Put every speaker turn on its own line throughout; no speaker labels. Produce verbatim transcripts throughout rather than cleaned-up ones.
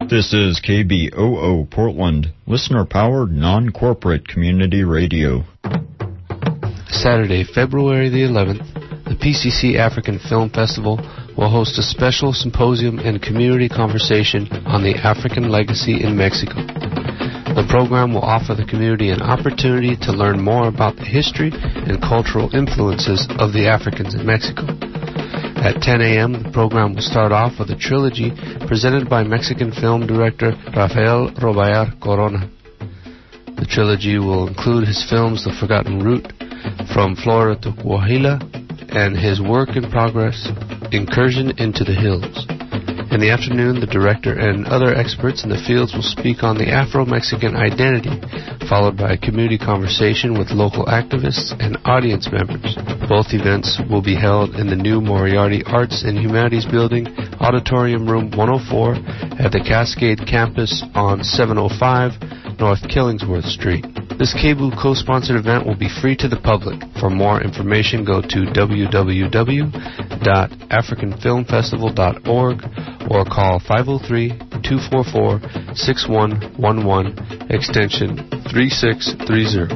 This is K B O O Portland, listener-powered, non-corporate community radio.
Saturday, February the eleventh, the P C C African Film Festival will host a special symposium and community conversation on the African legacy in Mexico. The program will offer the community an opportunity to learn more about the history and cultural influences of the Africans in Mexico. At ten a.m., the program will start off with a trilogy presented by Mexican film director Rafael Robayar Corona. The trilogy will include his films The Forgotten Route, From Florida to Coahuila, and his work in progress, Incursion into the Hills. In the afternoon, the director and other experts in the fields will speak on the Afro-Mexican identity, followed by a community conversation with local activists and audience members. Both events will be held in the new Moriarty Arts and Humanities Building, Auditorium Room one oh four, at the Cascade Campus on seven oh five North Killingsworth Street. This K B O O co-sponsored event will be free to the public. For more information, go to w w w dot african film festival dot org or call five oh three, two four four, six one one one, extension three six three zero.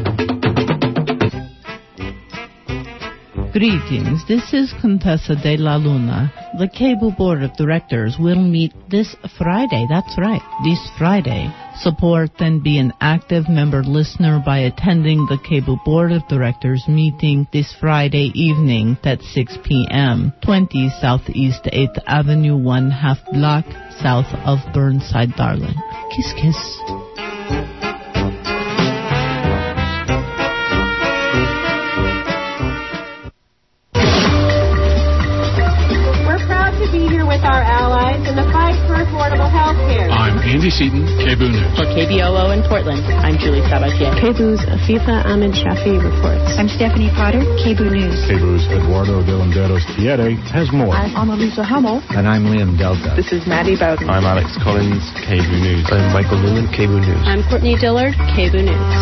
Greetings, this is Contessa de la Luna. The K B O O Board of Directors will meet this Friday, that's right, this Friday. Support and be an active member listener by attending the K B O O Board of Directors meeting this Friday evening at six p.m., twenty Southeast eighth Avenue, one half block south of Burnside, Darling. Kiss, kiss.
With our allies in the fight for affordable health care.
I'm Andy Seaton, K B O O News.
For K B O O in Portland, I'm Julie Sabatier.
K B O O's Afifa Ahmed Shafi reports.
I'm Stephanie Potter, K B O O News.
K B O O's Eduardo de Landeros Tiere has more.
I'm Annalisa Hamill.
And I'm Liam Delta.
This is Maddie Bowden.
I'm Alex Collins, K B O O News.
I'm Michael Newman, K B O O News.
I'm Courtney Dillard, K B O O News.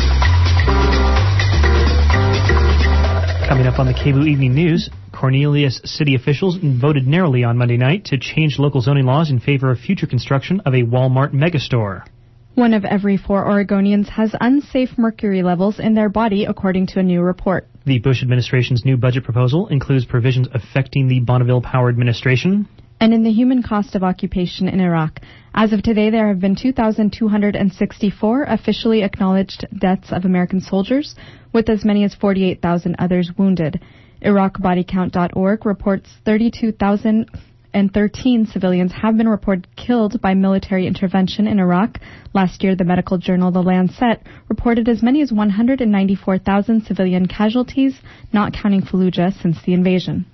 Coming up on the K B O O Evening News, Cornelius city officials voted narrowly on Monday night to change local zoning laws in favor of future construction of a Walmart megastore.
One of every four Oregonians has unsafe mercury levels in their body, according to a new report.
The Bush administration's new budget proposal includes provisions affecting the Bonneville Power Administration.
And in the human cost of occupation in Iraq, as of today, there have been two thousand two hundred sixty-four officially acknowledged deaths of American soldiers, with as many as forty-eight thousand others wounded. Iraq Body Count dot org reports thirty-two thousand thirteen civilians have been reported killed by military intervention in Iraq. Last year, the medical journal The Lancet reported as many as one hundred ninety-four thousand civilian casualties, not counting Fallujah, since the invasion.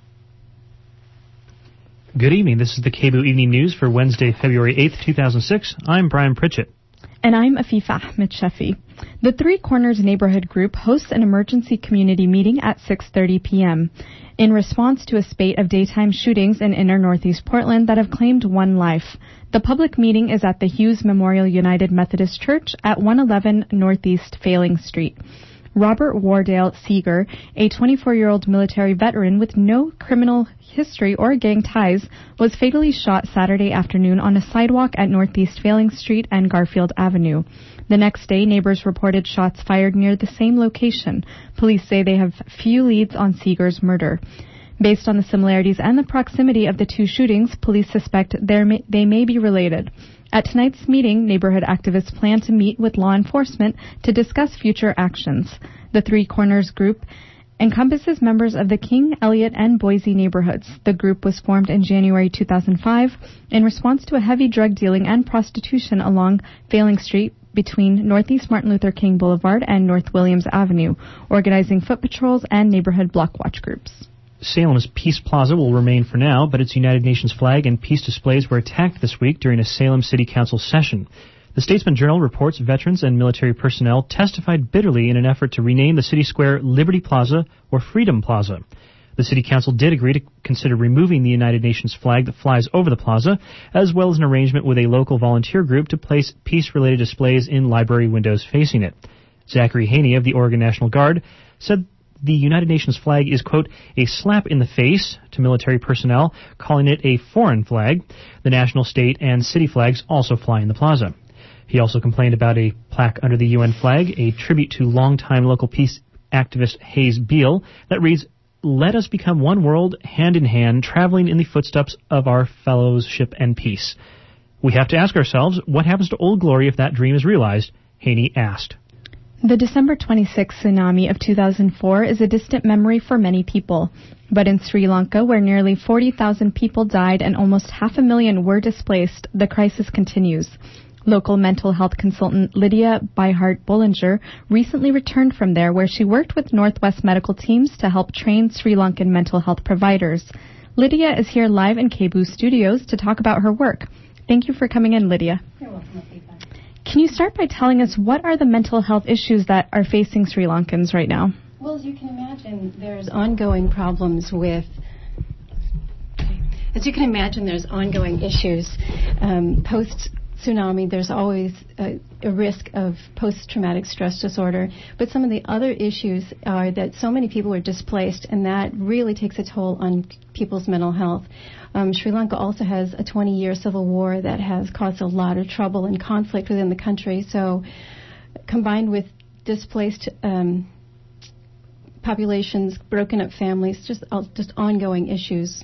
Good evening. This is the K B O O Evening News for Wednesday, February eighth, two thousand six. I'm Brian Pritchett.
And I'm Afifa Ahmed Shafi. The Three Corners Neighborhood Group hosts an emergency community meeting at six thirty p.m. in response to a spate of daytime shootings in inner Northeast Portland that have claimed one life. The public meeting is at the Hughes Memorial United Methodist Church at one eleven Northeast Failing Street. Robert Wardale Seeger, a twenty-four-year-old military veteran with no criminal history or gang ties, was fatally shot Saturday afternoon on a sidewalk at Northeast Failing Street and Garfield Avenue. The next day, neighbors reported shots fired near the same location. Police say they have few leads on Seeger's murder. Based on the similarities and the proximity of the two shootings, police suspect may, they may be related. At tonight's meeting, neighborhood activists plan to meet with law enforcement to discuss future actions. The Three Corners Group encompasses members of the King, Elliott, and Boise neighborhoods. The group was formed in January two thousand five in response to a heavy drug dealing and prostitution along Failing Street between Northeast Martin Luther King Boulevard and North Williams Avenue, organizing foot patrols and neighborhood block watch groups.
Salem's Peace Plaza will remain for now, but its United Nations flag and peace displays were attacked this week during a Salem City Council session. The Statesman Journal reports veterans and military personnel testified bitterly in an effort to rename the city square Liberty Plaza or Freedom Plaza. The City Council did agree to consider removing the United Nations flag that flies over the plaza, as well as an arrangement with a local volunteer group to place peace-related displays in library windows facing it. Zachary Haney of the Oregon National Guard said the United Nations flag is, quote, a slap in the face to military personnel, calling it a foreign flag. The national, state, and city flags also fly in the plaza. He also complained about a plaque under the U N flag, a tribute to longtime local peace activist Hayes Beale, that reads, "Let us become one world, hand in hand, traveling in the footsteps of our fellowship and peace." We have to ask ourselves, what happens to Old Glory if that dream is realized? Haney asked.
The December twenty-sixth tsunami of two thousand four is a distant memory for many people. But in Sri Lanka, where nearly forty thousand people died and almost half a million were displaced, the crisis continues. Local mental health consultant Lydia Byhart-Bollinger recently returned from there, where she worked with Northwest medical teams to help train Sri Lankan mental health providers. Lydia is here live in K B O O studios to talk about her work. Thank you for coming in, Lydia.
You're welcome, Afifa.
Can you start by telling us what are the mental health issues that are facing Sri Lankans right now?
Well, as you can imagine, there's ongoing problems with... As you can imagine, there's ongoing issues. Um, post-tsunami, there's always a, a risk of post-traumatic stress disorder. But some of the other issues are that so many people are displaced, and that really takes a toll on people's mental health. Um, Sri Lanka also has a twenty-year civil war that has caused a lot of trouble and conflict within the country. So combined with displaced um, populations, broken up families, just uh, just ongoing issues.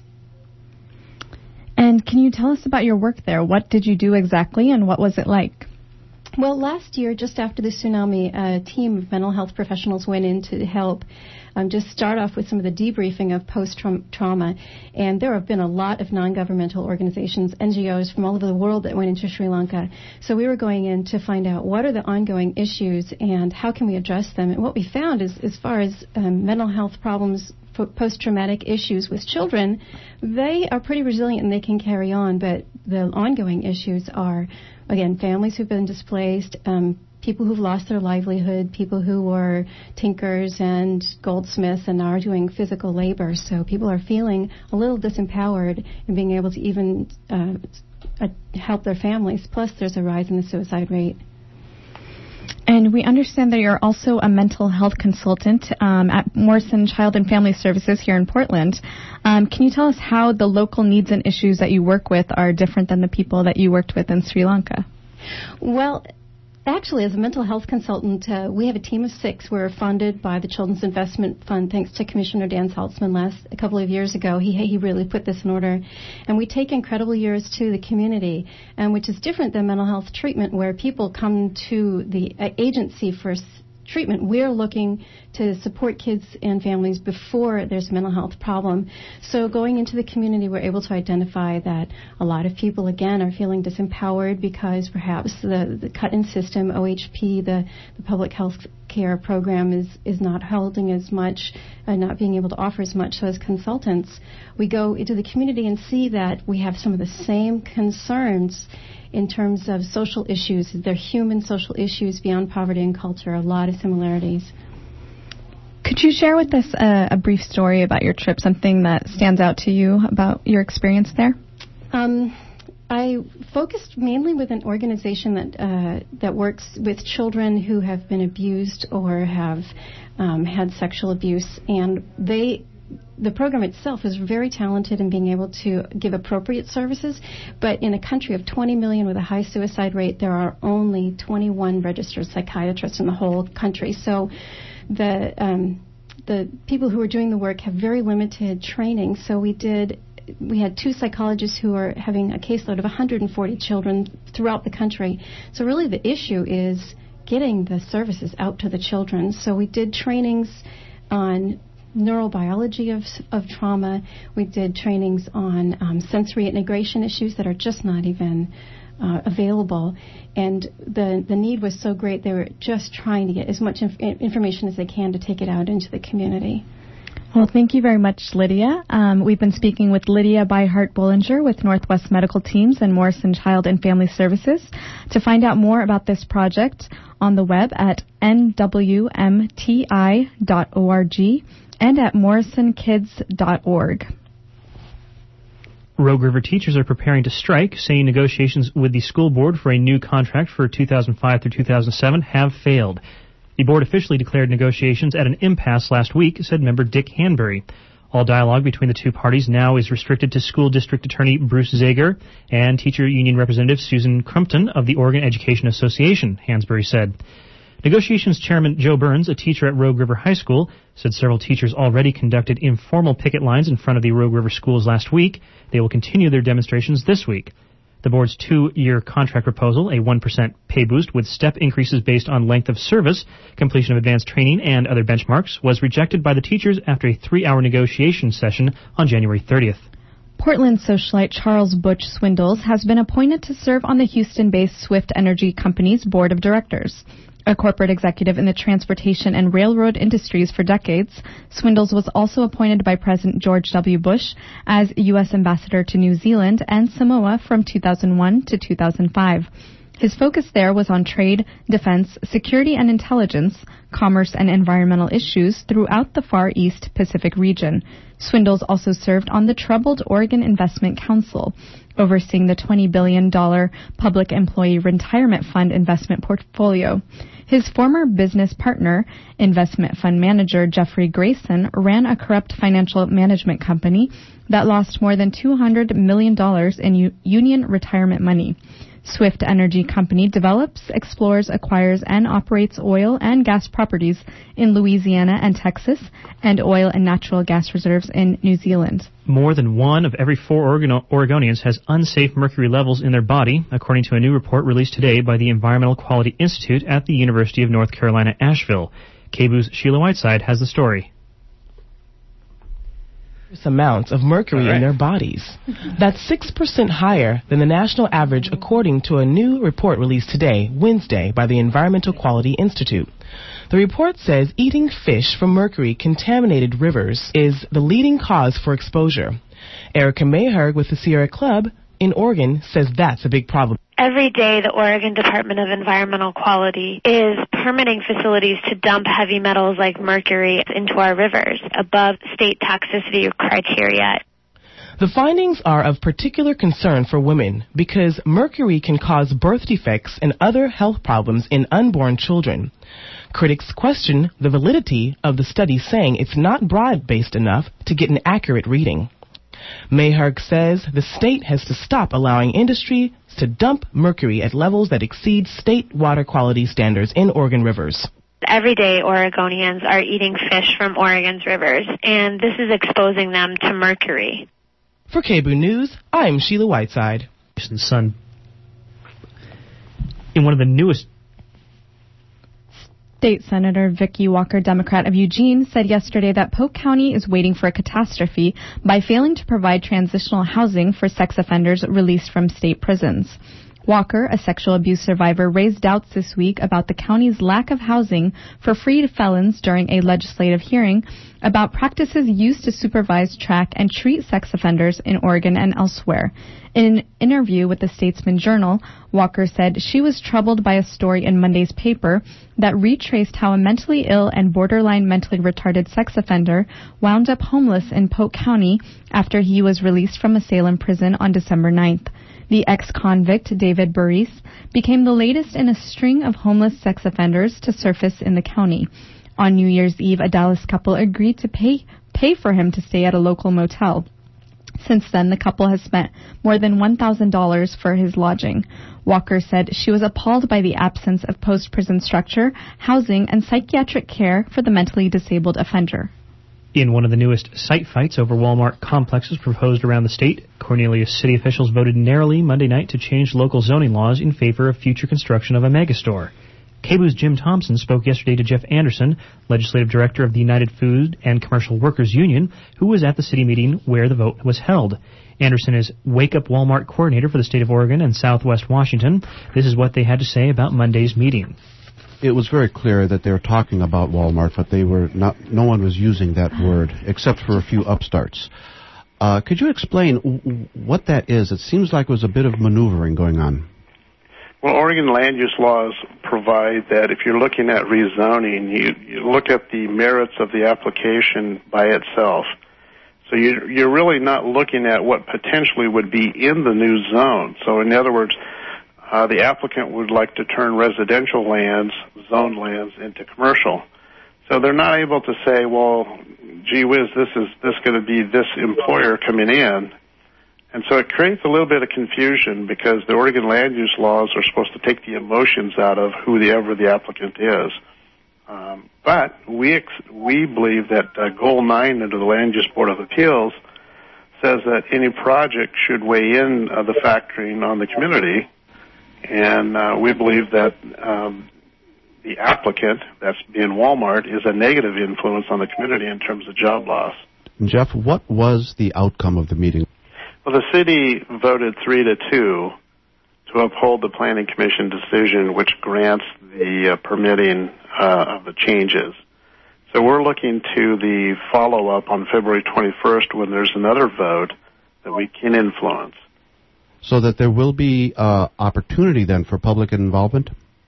And can you tell us about your work there? What did you do exactly, and what was it like?
Well, last year, just after the tsunami, a team of mental health professionals went in to help um, just start off with some of the debriefing of post-trauma. And there have been a lot of non-governmental organizations, N G Os from all over the world that went into Sri Lanka. So we were going in to find out what are the ongoing issues and how can we address them. And what we found is, as far as um, mental health problems, post-traumatic issues with children, they are pretty resilient and they can carry on. But the ongoing issues are, again, families who've been displaced, um, people who've lost their livelihood, people who were tinkers and goldsmiths and are doing physical labor. So people are feeling a little disempowered in being able to even uh, uh, help their families. Plus, there's a rise in the suicide rate.
And we understand that you're also a mental health consultant um, at Morrison Child and Family Services here in Portland. Um, can you tell us how the local needs and issues that you work with are different than the people that you worked with in Sri Lanka?
Well, actually, as a mental health consultant, uh, we have a team of six. We're funded by the Children's Investment Fund, thanks to Commissioner Dan Saltzman last a couple of years ago. He he really put this in order. And we take incredible years to the community, and which is different than mental health treatment, where people come to the uh, agency for s- treatment. We're looking to support kids and families before there's a mental health problem. So going into the community, we're able to identify that a lot of people, again, are feeling disempowered because perhaps the, the cut-in system, O H P, the, the public health care program is, is not holding as much, uh, not being able to offer as much. So as consultants, we go into the community and see that we have some of the same concerns in terms of social issues. They're human social issues beyond poverty and culture, a lot of similarities.
Could you share with us a, a brief story about your trip, something that stands out to you about your experience there?
Um, I focused mainly with an organization that uh, that works with children who have been abused or have um, had sexual abuse, and they the program itself is very talented in being able to give appropriate services, but in a country of twenty million with a high suicide rate, there are only twenty-one registered psychiatrists in the whole country. So the um, the people who are doing the work have very limited training. So we did we had two psychologists who are having a caseload of one hundred forty children throughout the country. So really the issue is getting the services out to the children. So we did trainings on neurobiology of, of trauma. We did trainings on um, sensory integration issues that are just not even uh, available. And the the need was so great, they were just trying to get as much inf- information as they can to take it out into the community.
Well, thank you very much, Lydia. Um, we've been speaking with Lydia Byhart-Bollinger with Northwest Medical Teams and Morrison Child and Family Services. To find out more about this project, on the web at n w m t i dot org and at morrison kids dot org.
Rogue River teachers are preparing to strike, saying negotiations with the school board for a new contract for two thousand five through two thousand seven have failed. The board officially declared negotiations at an impasse last week, said member Dick Hanbury. All dialogue between the two parties now is restricted to School District Attorney Bruce Zager and Teacher Union Representative Susan Crumpton of the Oregon Education Association, Hansberry said. Negotiations Chairman Joe Burns, a teacher at Rogue River High School, said several teachers already conducted informal picket lines in front of the Rogue River schools last week. They will continue their demonstrations this week. The board's two-year contract proposal, a one percent pay boost with step increases based on length of service, completion of advanced training, and other benchmarks, was rejected by the teachers after a three-hour negotiation session on January thirtieth.
Portland socialite Charles Butch Swindells has been appointed to serve on the Houston-based Swift Energy Company's board of directors. A corporate executive in the transportation and railroad industries for decades, Swindells was also appointed by President George W. Bush as U S ambassador to New Zealand and Samoa from two thousand one to two thousand five. His focus there was on trade, defense, security and intelligence, commerce and environmental issues throughout the Far East Pacific region. Swindells also served on the troubled Oregon Investment Council, overseeing the twenty billion dollars Public Employee Retirement Fund investment portfolio. His former business partner, investment fund manager Jeffrey Grayson, ran a corrupt financial management company that lost more than two hundred million dollars in u- union retirement money. Swift Energy Company develops, explores, acquires, and operates oil and gas properties in Louisiana and Texas, and oil and natural gas reserves in New Zealand.
More than one of every four Oregon- Oregonians has unsafe mercury levels in their body, according to a new report released today by the Environmental Quality Institute at the University of North Carolina, Asheville. K B U's Sheila Whiteside has the story.
Amounts of mercury right. in their bodies. That's six percent higher than the national average, according to a new report released today, Wednesday, by the Environmental Quality Institute. The report says eating fish from mercury-contaminated rivers is the leading cause for exposure. Erica Mayherg with the Sierra Club in Oregon says that's a big problem.
Every day, the Oregon Department of Environmental Quality is permitting facilities to dump heavy metals like mercury into our rivers above state toxicity criteria.
The findings are of particular concern for women because mercury can cause birth defects and other health problems in unborn children. Critics question the validity of the study, saying it's not broad-based enough to get an accurate reading. Mayherg says the state has to stop allowing industry to dump mercury at levels that exceed state water quality standards in Oregon rivers.
Every day, Oregonians are eating fish from Oregon's rivers, and this is exposing them to mercury.
For K B U News, I'm Sheila Whiteside.
Son. In one of the newest
State Senator Vicki Walker, Democrat of Eugene, said yesterday that Polk County is waiting for a catastrophe by failing to provide transitional housing for sex offenders released from state prisons. Walker, a sexual abuse survivor, raised doubts this week about the county's lack of housing for freed felons during a legislative hearing about practices used to supervise, track, and treat sex offenders in Oregon and elsewhere. In an interview with the Statesman Journal, Walker said she was troubled by a story in Monday's paper that retraced how a mentally ill and borderline mentally retarded sex offender wound up homeless in Polk County after he was released from a Salem prison on December ninth. The ex-convict, David Burris, became the latest in a string of homeless sex offenders to surface in the county. On New Year's Eve, a Dallas couple agreed to pay pay for him to stay at a local motel. Since then, the couple has spent more than one thousand dollars for his lodging. Walker said she was appalled by the absence of post-prison structure, housing, and psychiatric care for the mentally disabled offender.
In one of the newest site fights over Walmart complexes proposed around the state, Cornelius city officials voted narrowly Monday night to change local zoning laws in favor of future construction of a megastore. K B U's Jim Thompson spoke yesterday to Jeff Anderson, legislative director of the United Food and Commercial Workers Union, who was at the city meeting where the vote was held. Anderson is Wake Up Walmart coordinator for the state of Oregon and Southwest Washington. This is what they had to say about Monday's meeting.
It was very clear that they were talking about Walmart, but they were not. No one was using that word except for a few upstarts. Uh, could you explain w- what that is? It seems like it was a bit of maneuvering going on.
Well, Oregon land use laws provide that if you're looking at rezoning, you, you look at the merits of the application by itself. So you, you're really not looking at what potentially would be in the new zone. So in other words, Uh, the applicant would like to turn residential lands zoned lands into commercial. So they're not able to say, well, gee whiz, this is this going to be this employer coming in. And so it creates a little bit of confusion because the Oregon land use laws are supposed to take the emotions out of whoever the applicant is. Um, but we ex- we believe that uh, Goal nine under the Land Use Board of Appeals says that any project should weigh in uh, the factoring on the community. And uh, we believe that um, the applicant, that's being Walmart, is a negative influence on the community in terms of job loss.
Jeff, what was the outcome of the meeting?
Well, the city voted three to two to uphold the Planning Commission decision, which grants the uh, permitting uh, of the changes. So we're looking to the follow-up on February twenty-first when there's another vote that we can influence.
So that there will be uh, opportunity then for public involvement?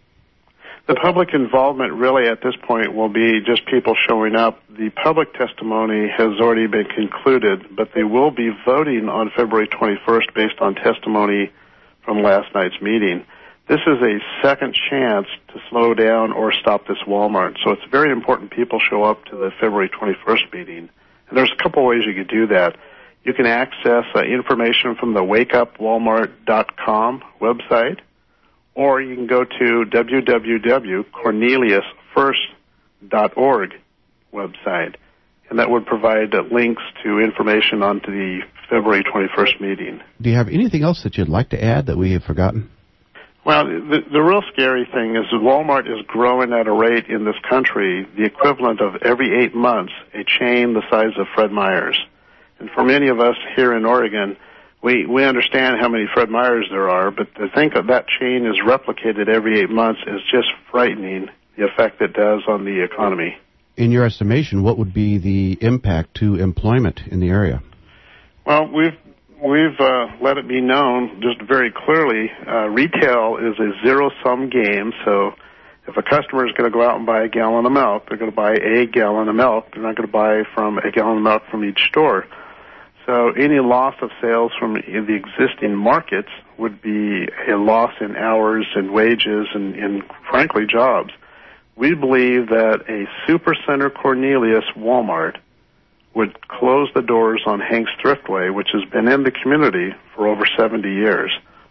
The public involvement really at this point will be just people showing up. The public testimony has already been concluded, but they will be voting on February twenty-first based on testimony from last night's meeting. This is a second chance to slow down or stop this Walmart. So it's very important people show up to the February twenty-first meeting. And there's a couple ways you could do that. You can access uh, information from the wake up walmart dot com website, or you can go to w w w dot cornelius first dot org website, and that would provide uh, links to information onto the February twenty-first meeting.
Do you have anything else that you'd like to add that we have forgotten?
Well, the, the real scary thing is that Walmart is growing at a rate in this country, the equivalent of every eight months, a chain the size of Fred Meyer's. And for many of us here in Oregon, we, we understand how many Fred Meyer's there are, but to think that that chain is replicated every eight months is just frightening, the effect it does on the economy.
In your estimation, what would be the impact to employment in the area?
Well, we've we've uh, let it be known just very clearly, uh, retail is a zero-sum game, so if a customer is going to go out and buy a gallon of milk, they're going to buy a gallon of milk. They're not going to buy from a gallon of milk from each store. So any loss of sales from the existing markets would be a loss in hours and wages and, and frankly, jobs. We believe that a Supercenter Cornelius Walmart would close the doors on Hank's Thriftway, which has been in the community for over seventy years.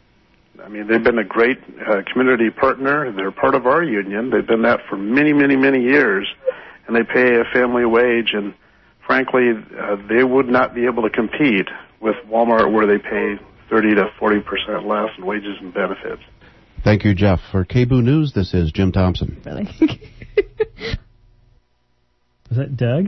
I mean, they've been a great uh, community partner. They're part of our union. They've been that for many, many, many years, and they pay a family wage, and frankly, uh, they would not be able to compete with Walmart where they pay thirty to forty percent less in wages and benefits.
Thank you, Jeff. For K B O O News, this is Jim Thompson.
Really?
Was that Doug?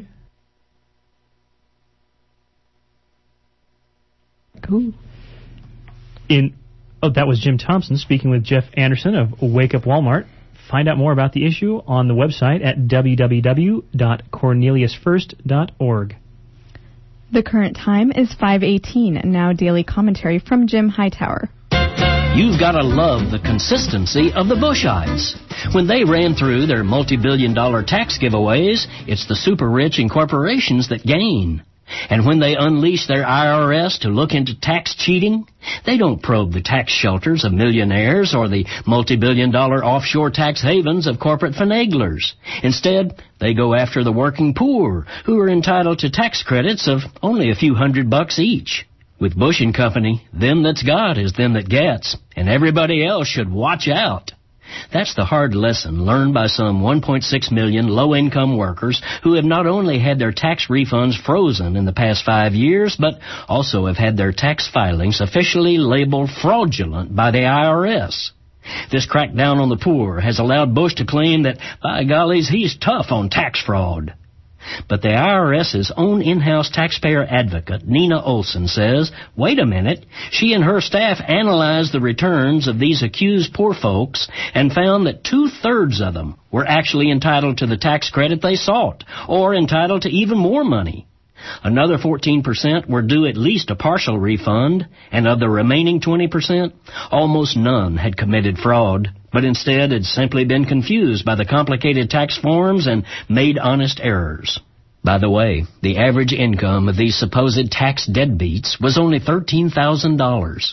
Cool.
In oh, that was Jim Thompson speaking with Jeff Anderson of Wake Up Walmart. Find out more about the issue on the website at w w w dot cornelius first dot org.
The current time is five eighteen. Now daily commentary from Jim Hightower.
You've got to love the consistency of the Bushites. When they ran through their multi-billion dollar tax giveaways, it's the super rich and corporations that gain. And when they unleash their I R S to look into tax cheating, they don't probe the tax shelters of millionaires or the multi-billion dollar offshore tax havens of corporate finaglers. Instead, they go after the working poor, who are entitled to tax credits of only a few hundred bucks each. With Bush and Company, them that's got is them that gets, and everybody else should watch out. That's the hard lesson learned by some one point six million low-income workers who have not only had their tax refunds frozen in the past five years, but also have had their tax filings officially labeled fraudulent by the I R S. This crackdown on the poor has allowed Bush to claim that, by gollies, he's tough on tax fraud. But the IRS's own in-house taxpayer advocate, Nina Olson, says, wait a minute, she and her staff analyzed the returns of these accused poor folks and found that two-thirds of them were actually entitled to the tax credit they sought, or entitled to even more money. Another fourteen percent were due at least a partial refund, and of the remaining twenty percent, almost none had committed fraud, but instead had simply been confused by the complicated tax forms and made honest errors. By the way, the average income of these supposed tax deadbeats was only thirteen thousand dollars.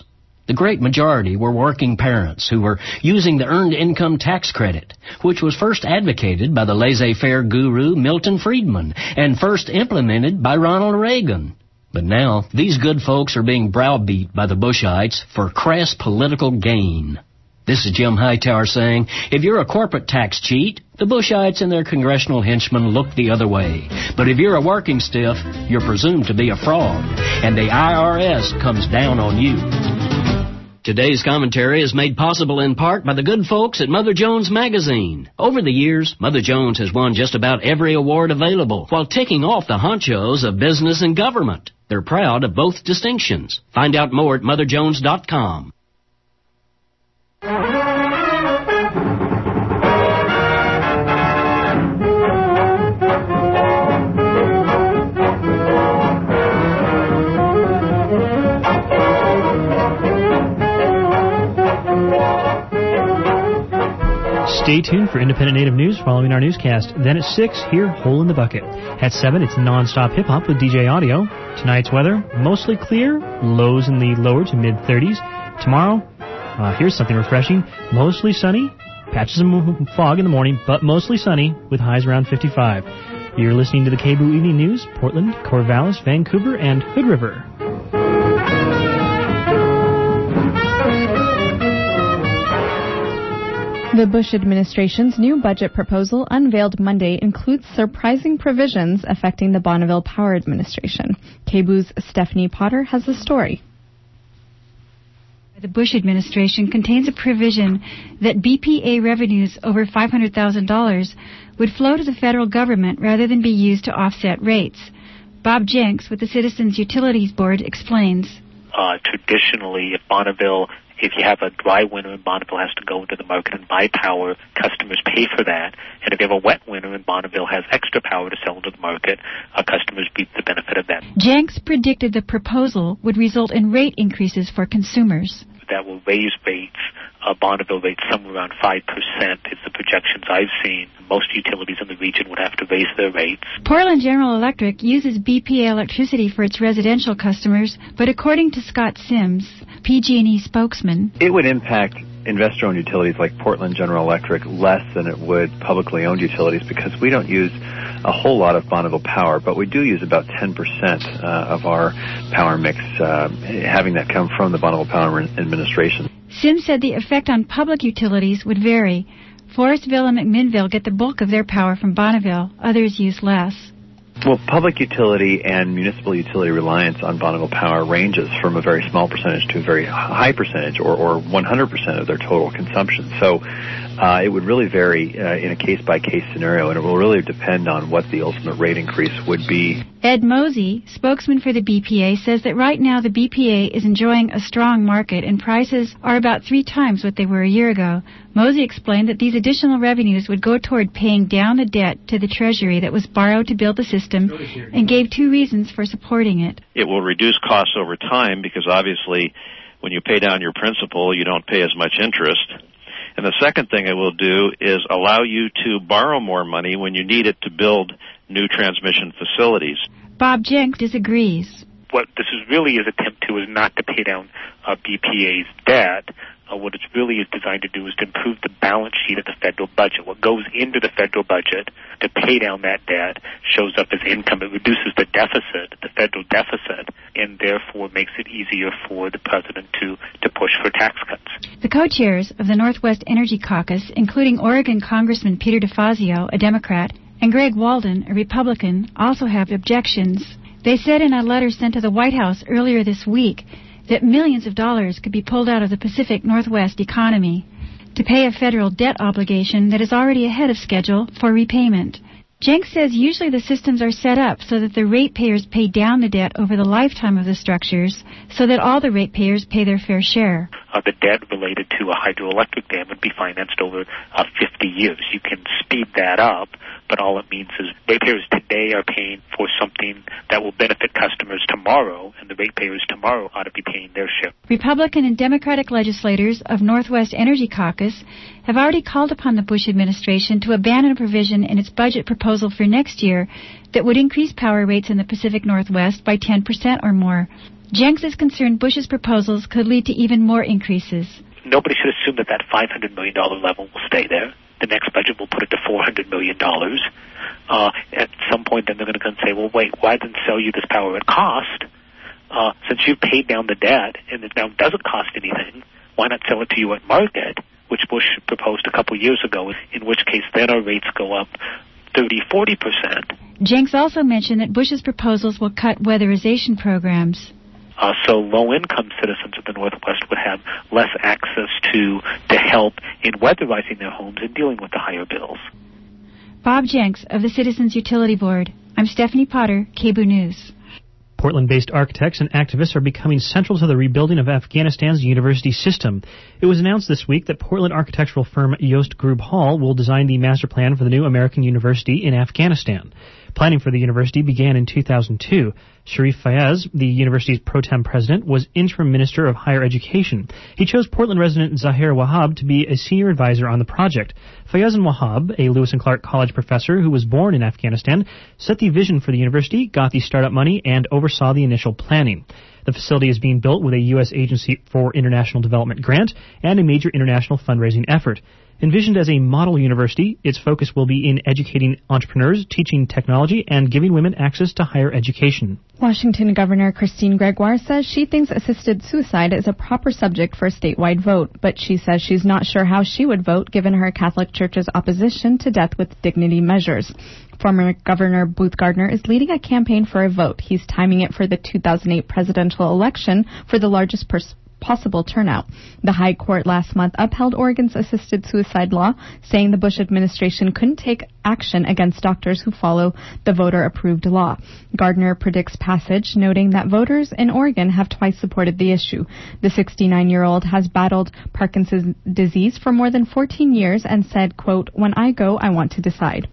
The great majority were working parents who were using the Earned Income Tax Credit, which was first advocated by the laissez-faire guru Milton Friedman and first implemented by Ronald Reagan. But now, these good folks are being browbeat by the Bushites for crass political gain. This is Jim Hightower saying, if you're a corporate tax cheat, the Bushites and their congressional henchmen look the other way. But if you're a working stiff, you're presumed to be a fraud, and the I R S comes down on you. Today's commentary is made possible in part by the good folks at Mother Jones Magazine. Over the years, Mother Jones has won just about every award available while ticking off the honchos of business and government. They're proud of both distinctions. Find out more at mother jones dot com.
Stay tuned for Independent Native News following our newscast. Then at six, hear Hole in the Bucket. At seven, it's non-stop hip-hop with D J Audio. Tonight's weather, mostly clear, lows in the lower to mid-thirties. Tomorrow, uh, here's something refreshing, mostly sunny, patches of fog in the morning, but mostly sunny with highs around fifty-five. You're listening to the K B O O Evening News, Portland, Corvallis, Vancouver, and Hood River.
The Bush administration's new budget proposal unveiled Monday includes surprising provisions affecting the Bonneville Power Administration. K B O O's Stephanie Potter has the story.
The Bush administration contains a provision that B P A revenues over five hundred thousand dollars would flow to the federal government rather than be used to offset rates. Bob Jenks with the Citizens Utilities Board explains.
Uh, traditionally, if Bonneville If you have a dry winter and Bonneville has to go into the market and buy power, customers pay for that. And if you have a wet winter and Bonneville has extra power to sell into the market, uh, customers reap the benefit of that.
Jenks predicted the proposal would result in rate increases for consumers.
That will raise rates, uh, Bonneville rates somewhere around five percent is the projections I've seen. Most utilities in the region would have to raise their rates.
Portland General Electric uses B P A electricity for its residential customers, but according to Scott Sims, P G and E spokesman,
it would impact investor-owned utilities like Portland General Electric less than it would publicly owned utilities because we don't use a whole lot of Bonneville power, but we do use about ten percent uh, of our power mix, uh, having that come from the Bonneville Power Administration.
Sims said the effect on public utilities would vary. Forestville and McMinnville get the bulk of their power from Bonneville. Others use less.
Well, public utility and municipal utility reliance on Bonneville Power ranges from a very small percentage to a very high percentage, or, or one hundred percent of their total consumption. So uh, it would really vary uh, in a case-by-case scenario, and it will really depend on what the ultimate rate increase would be.
Ed Mosey, spokesman for the B P A, says that right now the B P A is enjoying a strong market and prices are about three times what they were a year ago. Mosey explained that these additional revenues would go toward paying down the debt to the Treasury that was borrowed to build the system, and gave two reasons for supporting it.
It will reduce costs over time because obviously when you pay down your principal, you don't pay as much interest. And the second thing it will do is allow you to borrow more money when you need it to build new transmission facilities.
Bob Jenks disagrees.
What this is really is attempt to is not to pay down uh, B P A's debt. Uh, what it really is designed to do is to improve the balance sheet of the federal budget. What goes into the federal budget to pay down that debt shows up as income. It reduces the deficit, the federal deficit, and therefore makes it easier for the president to, to push for tax cuts.
The co-chairs of the Northwest Energy Caucus, including Oregon Congressman Peter DeFazio, a Democrat, and Greg Walden, a Republican, also have objections. They said in a letter sent to the White House earlier this week that millions of dollars could be pulled out of the Pacific Northwest economy to pay a federal debt obligation that is already ahead of schedule for repayment. Jenks says usually the systems are set up so that the ratepayers pay down the debt over the lifetime of the structures so that all the ratepayers pay their fair share.
Uh, the debt related to a hydroelectric dam would be financed over uh, fifty years. You can speed that up, but all it means is ratepayers today are paying for something that will benefit customers tomorrow, and the ratepayers tomorrow ought to be paying their share.
Republican and Democratic legislators of Northwest Energy Caucus have already called upon the Bush administration to abandon a provision in its budget proposal for next year that would increase power rates in the Pacific Northwest by ten percent or more. Jenks is concerned Bush's proposals could lead to even more increases.
Nobody should assume that that five hundred million dollars level will stay there. The next budget will put it to four hundred million dollars. Uh, at some point, then they're going to come and say, well, wait, why didn't sell you this power at cost? Uh, since you've paid down the debt and it now doesn't cost anything, why not sell it to you at market, which Bush proposed a couple years ago, in which case then our rates go up thirty, forty percent.
Jenks also mentioned that Bush's proposals will cut weatherization programs.
Uh, so low-income citizens of the Northwest would have less access to, to help in weatherizing their homes and dealing with the higher bills.
Bob Jenks of the Citizens Utility Board. I'm Stephanie Potter, K B O O News.
Portland-based architects and activists are becoming central to the rebuilding of Afghanistan's university system. It was announced this week that Portland architectural firm Yost Grub Hall will design the master plan for the new American university in Afghanistan. Planning for the university began in two thousand two. Sharif Fayez, the university's pro tem president, was interim minister of higher education. He chose Portland resident Zahir Wahab to be a senior advisor on the project. Fayez and Wahab, a Lewis and Clark College professor who was born in Afghanistan, set the vision for the university, got the startup money, and oversaw the initial planning. The facility is being built with a U S Agency for International Development grant and a major international fundraising effort. Envisioned as a model university, its focus will be in educating entrepreneurs, teaching technology, and giving women access to higher education.
Washington Governor Christine Gregoire says she thinks assisted suicide is a proper subject for a statewide vote, but she says she's not sure how she would vote given her Catholic Church's opposition to death with dignity measures. Former Governor Booth Gardner is leading a campaign for a vote. He's timing it for the two thousand eight presidential election for the largest pers- possible turnout. The High Court last month upheld Oregon's assisted suicide law, saying the Bush administration couldn't take action against doctors who follow the voter-approved law. Gardner predicts passage, noting that voters in Oregon have twice supported the issue. The sixty-nine-year-old has battled Parkinson's disease for more than fourteen years and said, quote, "When I go, I want to decide."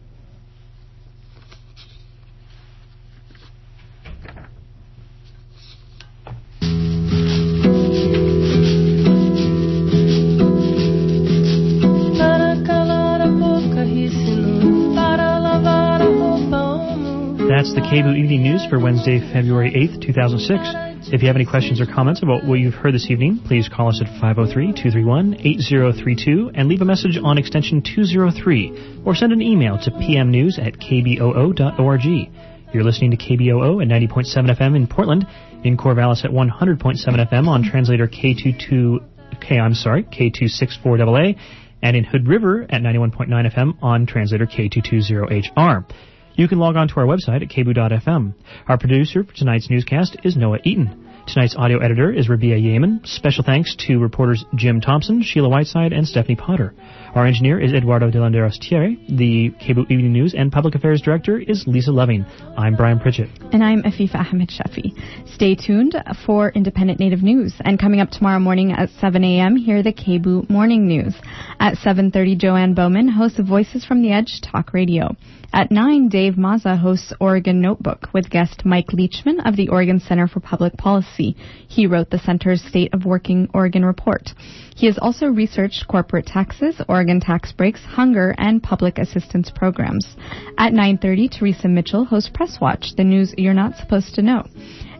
That's the K B O O Evening News for Wednesday, February eighth, two thousand six. If you have any questions or comments about what you've heard this evening, please call us at five oh three, two three one, eight oh three two and leave a message on extension two oh three or send an email to p m news at k b o o dot org. You're listening to K B O O at ninety point seven F M in Portland, in Corvallis at one hundred point seven F M on translator K twenty-two, K, I'm sorry, K two sixty-four A A, and in Hood River at ninety-one point nine F M on translator K two twenty H R. You can log on to our website at k b o o dot f m. Our producer for tonight's newscast is Noah Eaton. Tonight's audio editor is Rabia Yeaman. Special thanks to reporters Jim Thompson, Sheila Whiteside, and Stephanie Potter. Our engineer is Eduardo de Landeros Thierry. The K B O O Evening News and Public Affairs Director is Lisa Loving. I'm Brian Pritchett.
And I'm Afifa Ahmed Shafi. Stay tuned for Independent Native News. And coming up tomorrow morning at seven a.m., hear the K B O O Morning News. At seven thirty, Joanne Bowman hosts Voices from the Edge Talk Radio. At nine, Dave Mazza hosts Oregon Notebook with guest Mike Leachman of the Oregon Center for Public Policy. He wrote the center's State of Working Oregon report. He has also researched corporate taxes, Oregon tax breaks, hunger, and public assistance programs. At nine thirty, Teresa Mitchell hosts Press Watch, the news you're not supposed to know.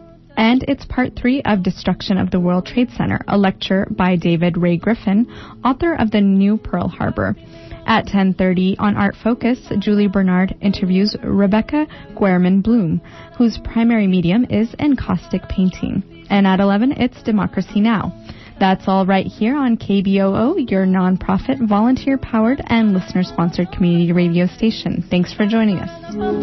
And it's part three of Destruction of the World Trade Center, a lecture by David Ray Griffin, author of The New Pearl Harbor. At ten thirty on Art Focus, Julie Bernard interviews Rebecca Guerman Bloom, whose primary medium is encaustic painting. And at eleven, it's Democracy Now! That's all right here on K B O O, your nonprofit, volunteer-powered, and listener-sponsored community radio station. Thanks for joining us.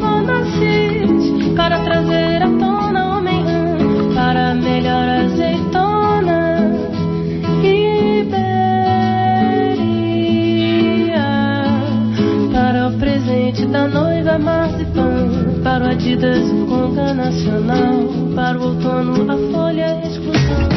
Da noiva marzipan, para o Adidas o Conga Nacional, para o outono a folha exclusão.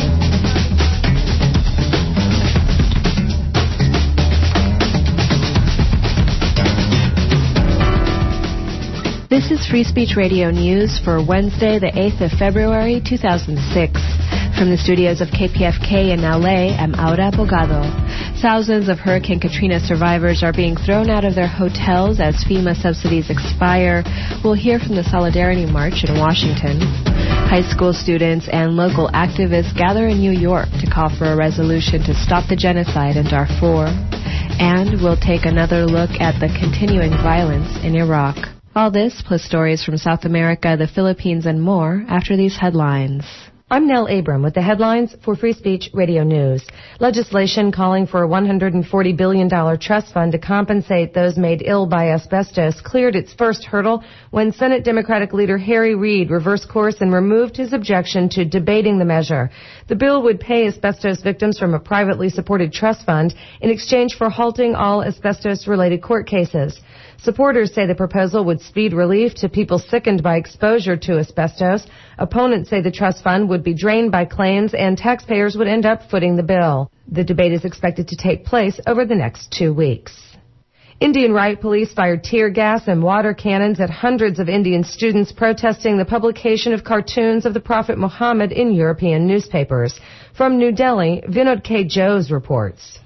This is Free Speech Radio News for Wednesday, the eighth of February, two thousand six. From the studios of K P F K in L A, I'm Aura Bogado. Thousands of Hurricane Katrina survivors are being thrown out of their hotels as FEMA subsidies expire. We'll hear from the Solidarity March in Washington. High school students and local activists gather in New York to call for a resolution to stop the genocide in Darfur. And we'll take another look at the continuing violence in Iraq. All this, plus stories from South America, the Philippines, and more after these headlines.
I'm Nell Abram with the headlines for Free Speech Radio News. Legislation calling for a one hundred forty billion dollars trust fund to compensate those made ill by asbestos cleared its first hurdle when Senate Democratic leader Harry Reid reversed course and removed his objection to debating the measure. The bill would pay asbestos victims from a privately supported trust fund in exchange for halting all asbestos-related court cases. Supporters say the proposal would speed relief to people sickened by exposure to asbestos. Opponents say the trust fund would be drained by claims and taxpayers would end up footing the bill. The debate is expected to take place over the next two weeks. Indian riot police fired tear gas and water cannons at hundreds of Indian students protesting the publication of cartoons of the Prophet Muhammad in European newspapers. From New Delhi, Vinod K. Jose reports.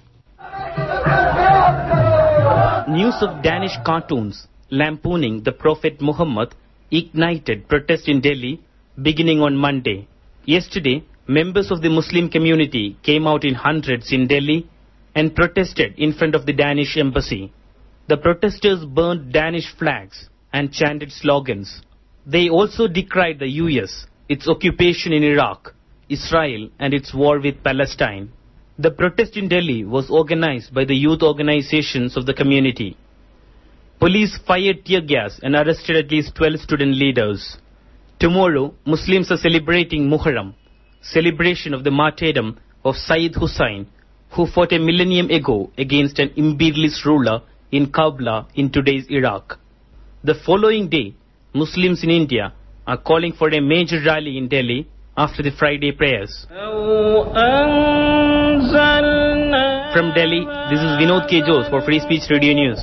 News of Danish cartoons lampooning the Prophet Muhammad ignited protest in Delhi beginning on Monday. Yesterday, members of the Muslim community came out in hundreds in Delhi and protested in front of the Danish embassy. The protesters burned Danish flags and chanted slogans. They also decried the U S, its occupation in Iraq, Israel, and its war with Palestine. The protest in Delhi was organized by the youth organizations of the community. Police fired tear gas and arrested at least twelve student leaders. Tomorrow, Muslims are celebrating Muharram, celebration of the martyrdom of Sayyid Hussain, who fought a millennium ago against an imperialist ruler in Karbala in today's Iraq. The following day, Muslims in India are calling for a major rally in Delhi after the Friday prayers. From Delhi, this is Vinod K. Jose for Free Speech Radio News.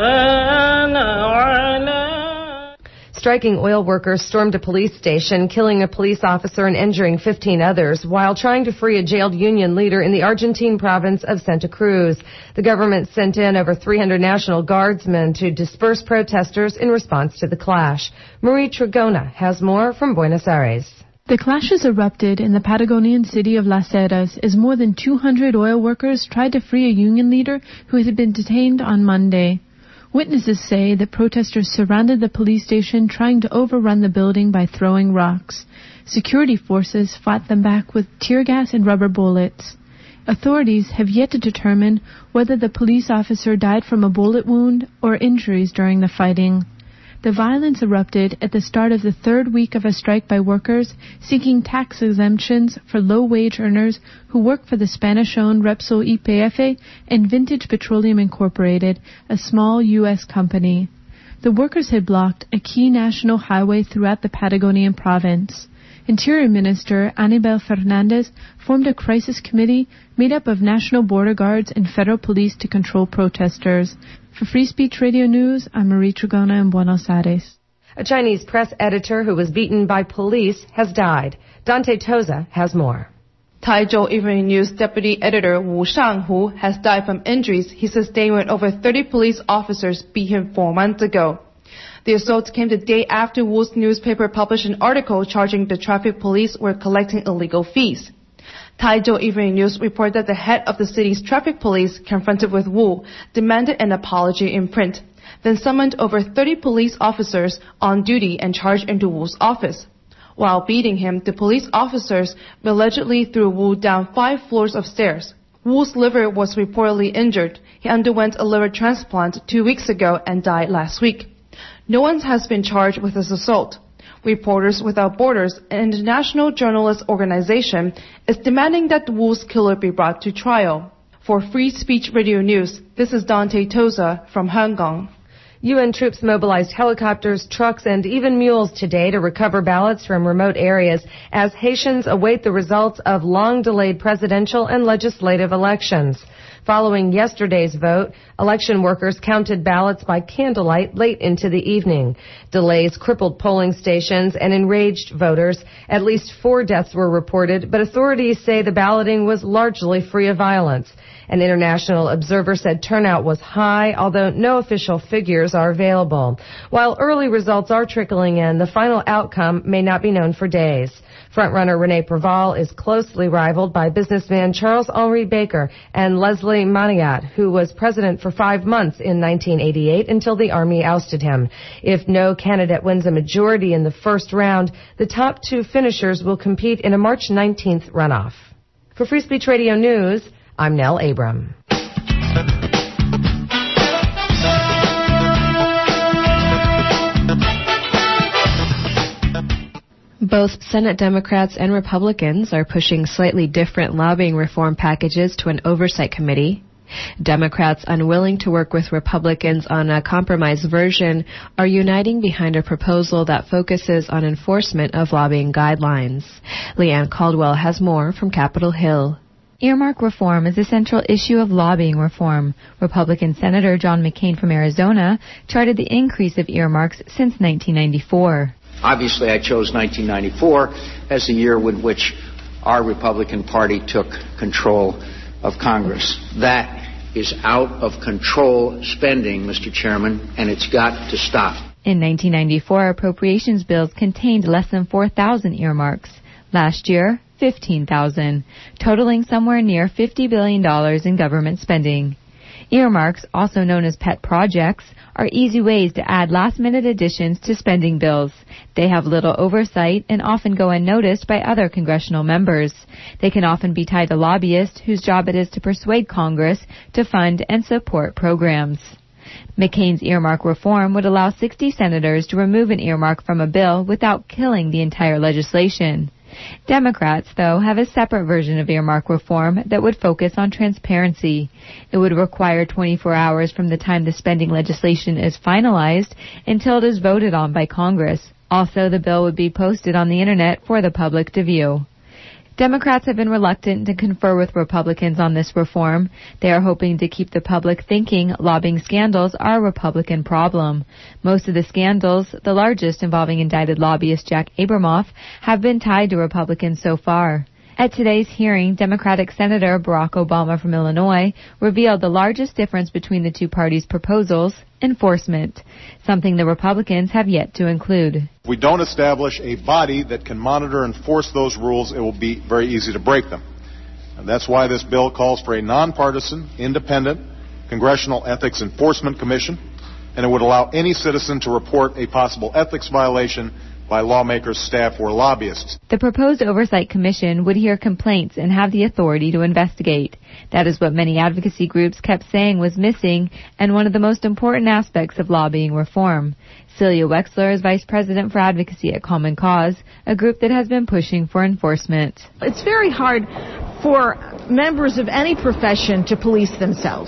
Striking oil workers stormed a police station, killing a police officer and injuring fifteen others while trying to free a jailed union leader in the Argentine province of Santa Cruz. The government sent in over three hundred National Guardsmen to disperse protesters in response to the clash. Marie Trigona has more from Buenos Aires.
The clashes erupted in the Patagonian city of Las Heras as more than two hundred oil workers tried to free a union leader who had been detained on Monday. Witnesses say that protesters surrounded the police station trying to overrun the building by throwing rocks. Security forces fought them back with tear gas and rubber bullets. Authorities have yet to determine whether the police officer died from a bullet wound or injuries during the fighting. The violence erupted at the start of the third week of a strike by workers seeking tax exemptions for low-wage earners who work for the Spanish-owned Repsol Y P F and Vintage Petroleum Incorporated, a small U S company. The workers had blocked a key national highway throughout the Patagonian province. Interior Minister Anibal Fernandez formed a crisis committee made up of National Border Guards and federal police to control protesters. For Free Speech Radio News, I'm Marie Trigona in Buenos Aires.
A Chinese press editor who was beaten by police has died. Dante Toza has more.
Taizhou Evening News deputy editor Wu Shanghu has died from injuries he sustained when over thirty police officers beat him four months ago. The assault came the day after Wu's newspaper published an article charging the traffic police were collecting illegal fees. Taizhou Evening News reported that the head of the city's traffic police, confronted with Wu, demanded an apology in print, then summoned over thirty police officers on duty and charged into Wu's office. While beating him, the police officers allegedly threw Wu down five floors of stairs. Wu's liver was reportedly injured. He underwent a liver transplant two weeks ago and died last week. No one has been charged with this assault. Reporters Without Borders, an international journalist organization, is demanding that Wu's killer be brought to trial. For Free Speech Radio News, this is Dante Toza from Hong Kong.
U N troops mobilized helicopters, trucks, and even mules today to recover ballots from remote areas as Haitians await the results of long-delayed presidential and legislative elections. Following yesterday's vote, election workers counted ballots by candlelight late into the evening. Delays crippled polling stations and enraged voters. At least four deaths were reported, but authorities say the balloting was largely free of violence. An international observer said turnout was high, although no official figures are available. While early results are trickling in, the final outcome may not be known for days. Frontrunner Rene Preval is closely rivaled by businessman Charles-Henri Baker and Leslie Maniat, who was president for five months in nineteen eighty-eight until the army ousted him. If no candidate wins a majority in the first round, the top two finishers will compete in a March nineteenth runoff. For Free Speech Radio News, I'm Nell Abram.
Both Senate Democrats and Republicans are pushing slightly different lobbying reform packages to an oversight committee. Democrats, unwilling to work with Republicans on a compromise version, are uniting behind a proposal that focuses on enforcement of lobbying guidelines. Leanne Caldwell has more from Capitol Hill.
Earmark reform is a central issue of lobbying reform. Republican Senator John McCain from Arizona charted the increase of earmarks since nineteen ninety-four.
Obviously, I chose nineteen ninety-four as the year with which our Republican Party took control of Congress. That is out of control spending, Mister Chairman, and it's got to stop.
In nineteen ninety-four, appropriations bills contained less than four thousand earmarks. Last year, fifteen thousand, totaling somewhere near fifty billion dollars in government spending. Earmarks, also known as pet projects, are easy ways to add last-minute additions to spending bills. They have little oversight and often go unnoticed by other congressional members. They can often be tied to lobbyists whose job it is to persuade Congress to fund and support programs. McCain's earmark reform would allow sixty senators to remove an earmark from a bill without killing the entire legislation. Democrats, though, have a separate version of earmark reform that would focus on transparency. It would require twenty-four hours from the time the spending legislation is finalized until it is voted on by Congress. Also, the bill would be posted on the Internet for the public to view. Democrats have been reluctant to confer with Republicans on this reform. They are hoping to keep the public thinking lobbying scandals are a Republican problem. Most of the scandals, the largest involving indicted lobbyist Jack Abramoff, have been tied to Republicans so far. At today's hearing, Democratic Senator Barack Obama from Illinois revealed the largest difference between the two parties' proposals: enforcement, something the Republicans have yet to include.
If we don't establish a body that can monitor and enforce those rules, it will be very easy to break them. And that's why this bill calls for a nonpartisan, independent Congressional Ethics Enforcement Commission, and it would allow any citizen to report a possible ethics violation by lawmakers, staff, or lobbyists.
The proposed Oversight Commission would hear complaints and have the authority to investigate. That is what many advocacy groups kept saying was missing and one of the most important aspects of lobbying reform. Celia Wexler is Vice President for Advocacy at Common Cause, a group that has been pushing for enforcement.
It's very hard for members of any profession to police themselves.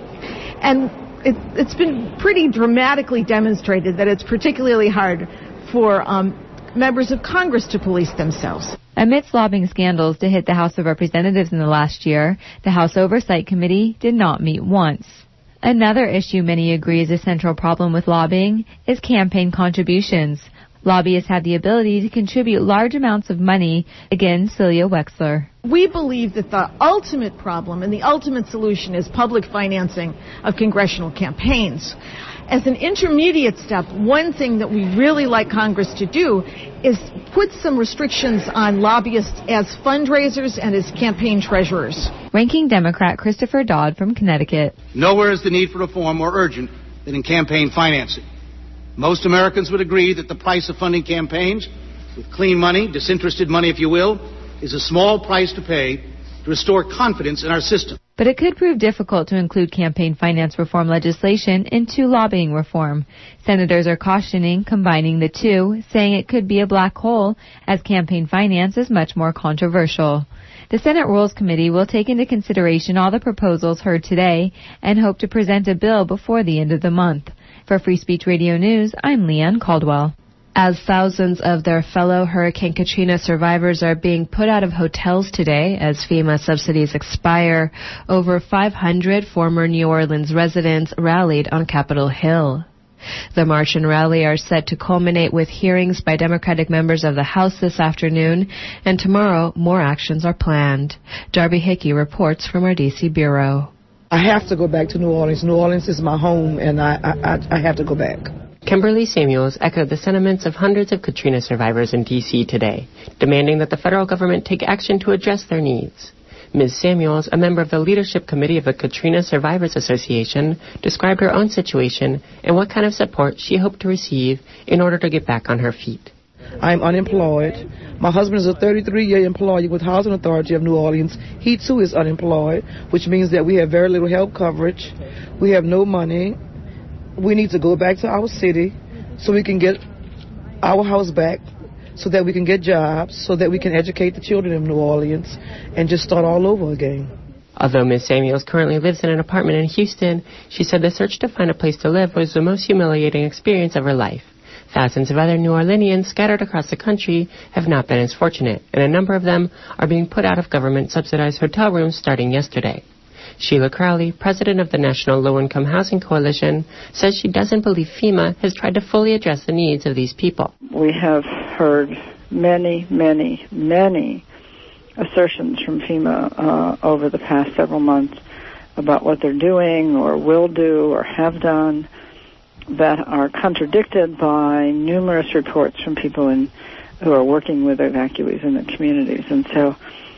And it, it's been pretty dramatically demonstrated that it's particularly hard for um, members of Congress to police themselves.
Amidst lobbying scandals to hit the House of Representatives in the last year, the House Oversight Committee did not meet once. Another issue many agree is a central problem with lobbying is campaign contributions. Lobbyists have the ability to contribute large amounts of money. Again, Celia Wexler.
We believe that the ultimate problem and the ultimate solution is public financing of congressional campaigns. As an intermediate step, one thing that we really like Congress to do is put some restrictions on lobbyists as fundraisers and as campaign treasurers.
Ranking Democrat Christopher Dodd from Connecticut.
Nowhere is the need for reform more urgent than in campaign financing. Most Americans would agree that the price of funding campaigns with clean money, disinterested money if you will, is a small price to pay to restore confidence in our system.
But it could prove difficult to include campaign finance reform legislation into lobbying reform. Senators are cautioning combining the two, saying it could be a black hole as campaign finance is much more controversial. The Senate Rules Committee will take into consideration all the proposals heard today and hope to present a bill before the end of the month. For Free Speech Radio News, I'm Leanne Caldwell.
As thousands of their fellow Hurricane Katrina survivors are being put out of hotels today as FEMA subsidies expire, over five hundred former New Orleans residents rallied on Capitol Hill. The march and rally are set to culminate with hearings by Democratic members of the House this afternoon, and tomorrow more actions are planned. Darby Hickey reports from our D C bureau.
I have to go back to New Orleans. New Orleans is my home, and I, I, I have to go back.
Kimberly Samuels echoed the sentiments of hundreds of Katrina survivors in D C today, demanding that the federal government take action to address their needs. Miz Samuels, a member of the leadership committee of the Katrina Survivors Association, described her own situation and what kind of support she hoped to receive in order to get back on her feet.
I'm unemployed. My husband is a thirty-three-year employee with Housing Authority of New Orleans. He, too, is unemployed, which means that we have very little health coverage. We have no money. We need to go back to our city so we can get our house back, so that we can get jobs, so that we can educate the children in New Orleans and just start all over again.
Although Miz Samuels currently lives in an apartment in Houston, she said the search to find a place to live was the most humiliating experience of her life. Thousands of other New Orleanians scattered across the country have not been as fortunate, and a number of them are being put out of government-subsidized hotel rooms starting yesterday. Sheila Crowley, president of the National Low-Income Housing Coalition, says she doesn't believe FEMA has tried to fully address the needs of these people.
We have heard many, many, many assertions from FEMA uh, over the past several months about what they're doing or will do or have done that are contradicted by numerous reports from people in, who are working with evacuees in the communities. And so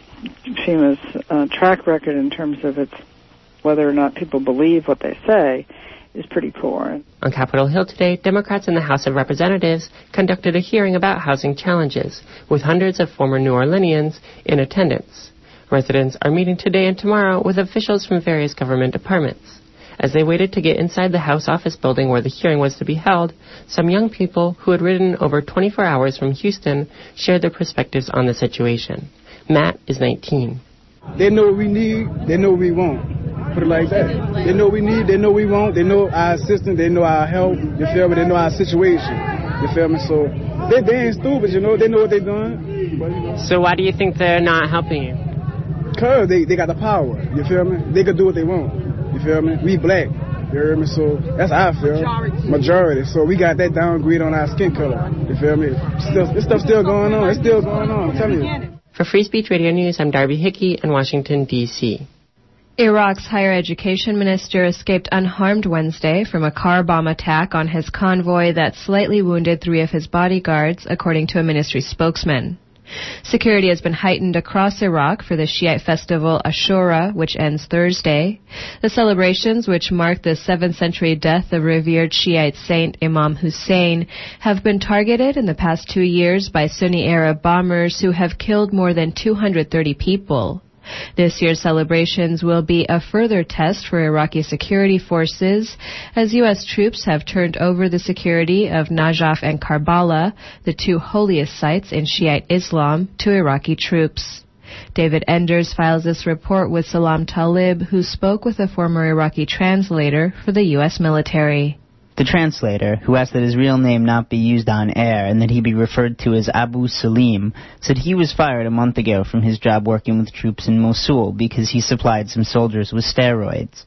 FEMA's uh, track record in terms of its whether or not people believe what they say is pretty poor.
On Capitol Hill today, Democrats in the House of Representatives conducted a hearing about housing challenges, with hundreds of former New Orleanians in attendance. Residents are meeting today and tomorrow with officials from various government departments. As they waited to get inside the House office building where the hearing was to be held, some young people who had ridden over twenty-four hours from Houston shared their perspectives on the situation. Matt is nineteen.
They know what we need, they know what we want. Put it like that. They know what we need, they know what we want, they know our assistance, they know our help, you feel me? They know our situation, you feel me? So they, they ain't stupid, you know, they know what they're doing. But, you know.
So why do you think they're not helping you?
Because they, they got the power, you feel me? They can do what they want, you feel me? We black, you hear me? So that's how I feel. Majority. Majority. So we got that downgrade on our skin color, you feel me? Still, this stuff's still going on, it's still going on, I'm telling you.
For Free Speech Radio News, I'm Darby Hickey in Washington, D C Iraq's higher education minister escaped unharmed Wednesday from a car bomb attack on his convoy that slightly wounded three of his bodyguards, according to a ministry spokesman. Security has been heightened across Iraq for the Shiite festival Ashura, which ends Thursday. The celebrations, which mark the seventh century death of revered Shiite saint Imam Hussein, have been targeted in the past two years by Sunni Arab bombers who have killed more than two hundred thirty people. This year's celebrations will be a further test for Iraqi security forces as U S troops have turned over the security of Najaf and Karbala, the two holiest sites in Shiite Islam, to Iraqi troops. David Enders files this report with Salam Talib, who spoke with a former Iraqi translator for the U S military.
The translator, who asked that his real name not be used on air and that he be referred to as Abu Salim, said he was fired a month ago from his job working with troops in Mosul because he supplied some soldiers with steroids.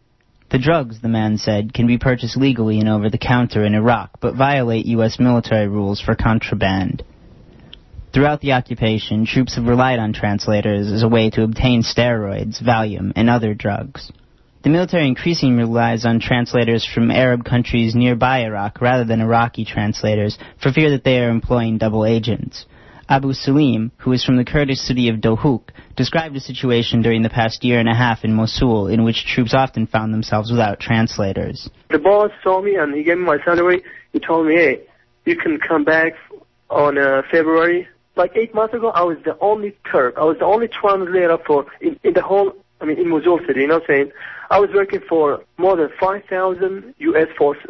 The drugs, the man said, can be purchased legally and over-the-counter in Iraq, but violate U S military rules for contraband. Throughout the occupation, troops have relied on translators as a way to obtain steroids, Valium, and other drugs. The military increasingly relies on translators from Arab countries nearby Iraq rather than Iraqi translators for fear that they are employing double agents. Abu Salim, who is from the Kurdish city of Dohuk, described a situation during the past year and a half in Mosul in which troops often found themselves without translators.
The boss saw me and he gave me my salary. He told me, hey, you can come back on uh, February. Like eight months ago, I was the only Turk. I was the only translator for in, in the whole, I mean, in Mosul city, you know what I'm saying? I was working for more than five thousand U S forces.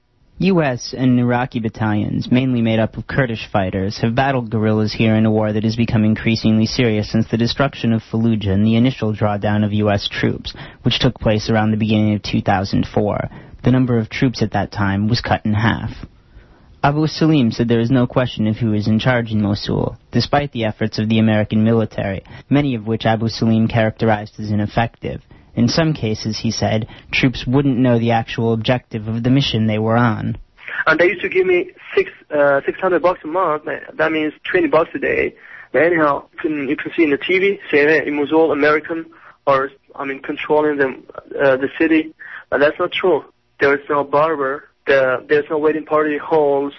U S and Iraqi battalions, mainly made up of Kurdish fighters, have battled guerrillas here in a war that has become increasingly serious since the destruction of Fallujah and the initial drawdown of U S troops, which took place around the beginning of two thousand four. The number of troops at that time was cut in half. Abu Salim said there is no question of who is in charge in Mosul, despite the efforts of the American military, many of which Abu Salim characterized as ineffective. In some cases, he said, troops wouldn't know the actual objective of the mission they were on.
And they used to give me six uh, six hundred bucks a month. That means twenty bucks a day. But anyhow, you can, you can see in the T V, say in Mosul, American are, I mean, controlling the uh, the city. But that's not true. There is no barber. The, there's no waiting party halls.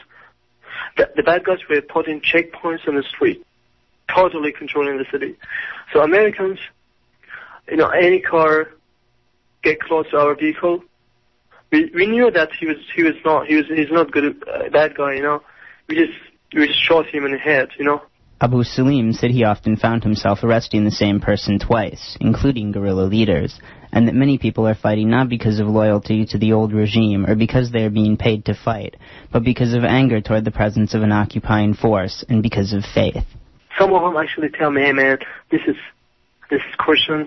The, the bad guys were putting checkpoints on the street, totally controlling the city. So Americans, you know, any car get close to our vehicle, we we knew that he was he was not he was he's not good uh, bad guy, you know. We just we just shot him in the head, you know.
Abu Salim said he often found himself arresting the same person twice, including guerrilla leaders, and that many people are fighting not because of loyalty to the old regime or because they are being paid to fight, but because of anger toward the presence of an occupying force and because of faith.
Some of them actually tell me, hey man, this is this is Christians.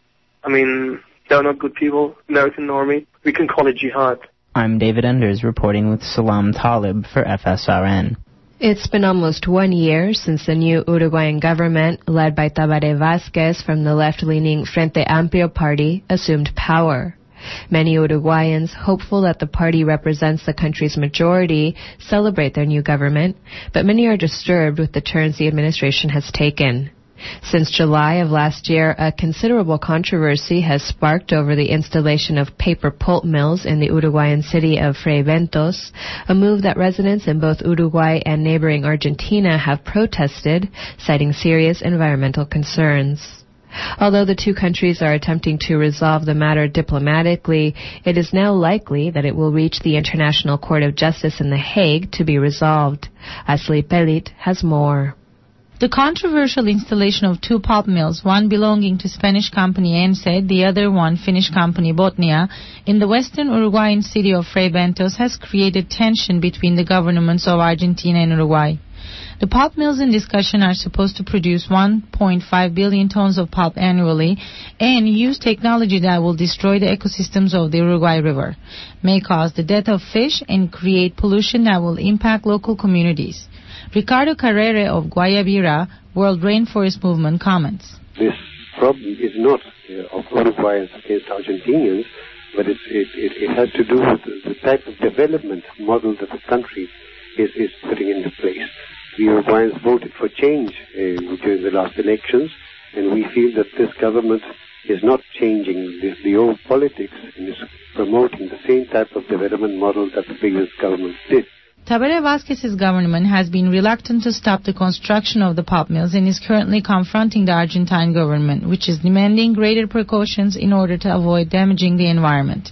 I mean, they're not good people, American army. We can call it jihad.
I'm David Enders reporting with Salam Talib for F S R N.
It's been almost one year since the new Uruguayan government, led by Tabaré Vázquez from the left-leaning Frente Amplio party, assumed power. Many Uruguayans, hopeful that the party represents the country's majority, celebrate their new government, but many are disturbed with the turns the administration has taken. Since July of last year, a considerable controversy has sparked over the installation of paper pulp mills in the Uruguayan city of Fray Bentos, a move that residents in both Uruguay and neighboring Argentina have protested, citing serious environmental concerns. Although the two countries are attempting to resolve the matter diplomatically, it is now likely that it will reach the International Court of Justice in The Hague to be resolved. Asli Pelit has more.
The controversial installation of two pulp mills, one belonging to Spanish company E N S E D, the other one Finnish company Botnia, in the western Uruguayan city of Fray Bentos has created tension between the governments of Argentina and Uruguay. The pulp mills in discussion are supposed to produce one point five billion tons of pulp annually and use technology that will destroy the ecosystems of the Uruguay River, may cause the death of fish, and create pollution that will impact local communities. Ricardo Carrere of Guayabira, World Rainforest Movement, comments.
This problem is not uh, of Uruguayans against Argentinians, but it, it, it, it has to do with the type of development model that the country is, is putting into place. The Uruguayans voted for change uh, during the last elections, and we feel that this government is not changing the, the old politics and is promoting the same type of development model that the previous government did.
Tabaré Vázquez's government has been reluctant to stop the construction of the pulp mills and is currently confronting the Argentine government, which is demanding greater precautions in order to avoid damaging the environment.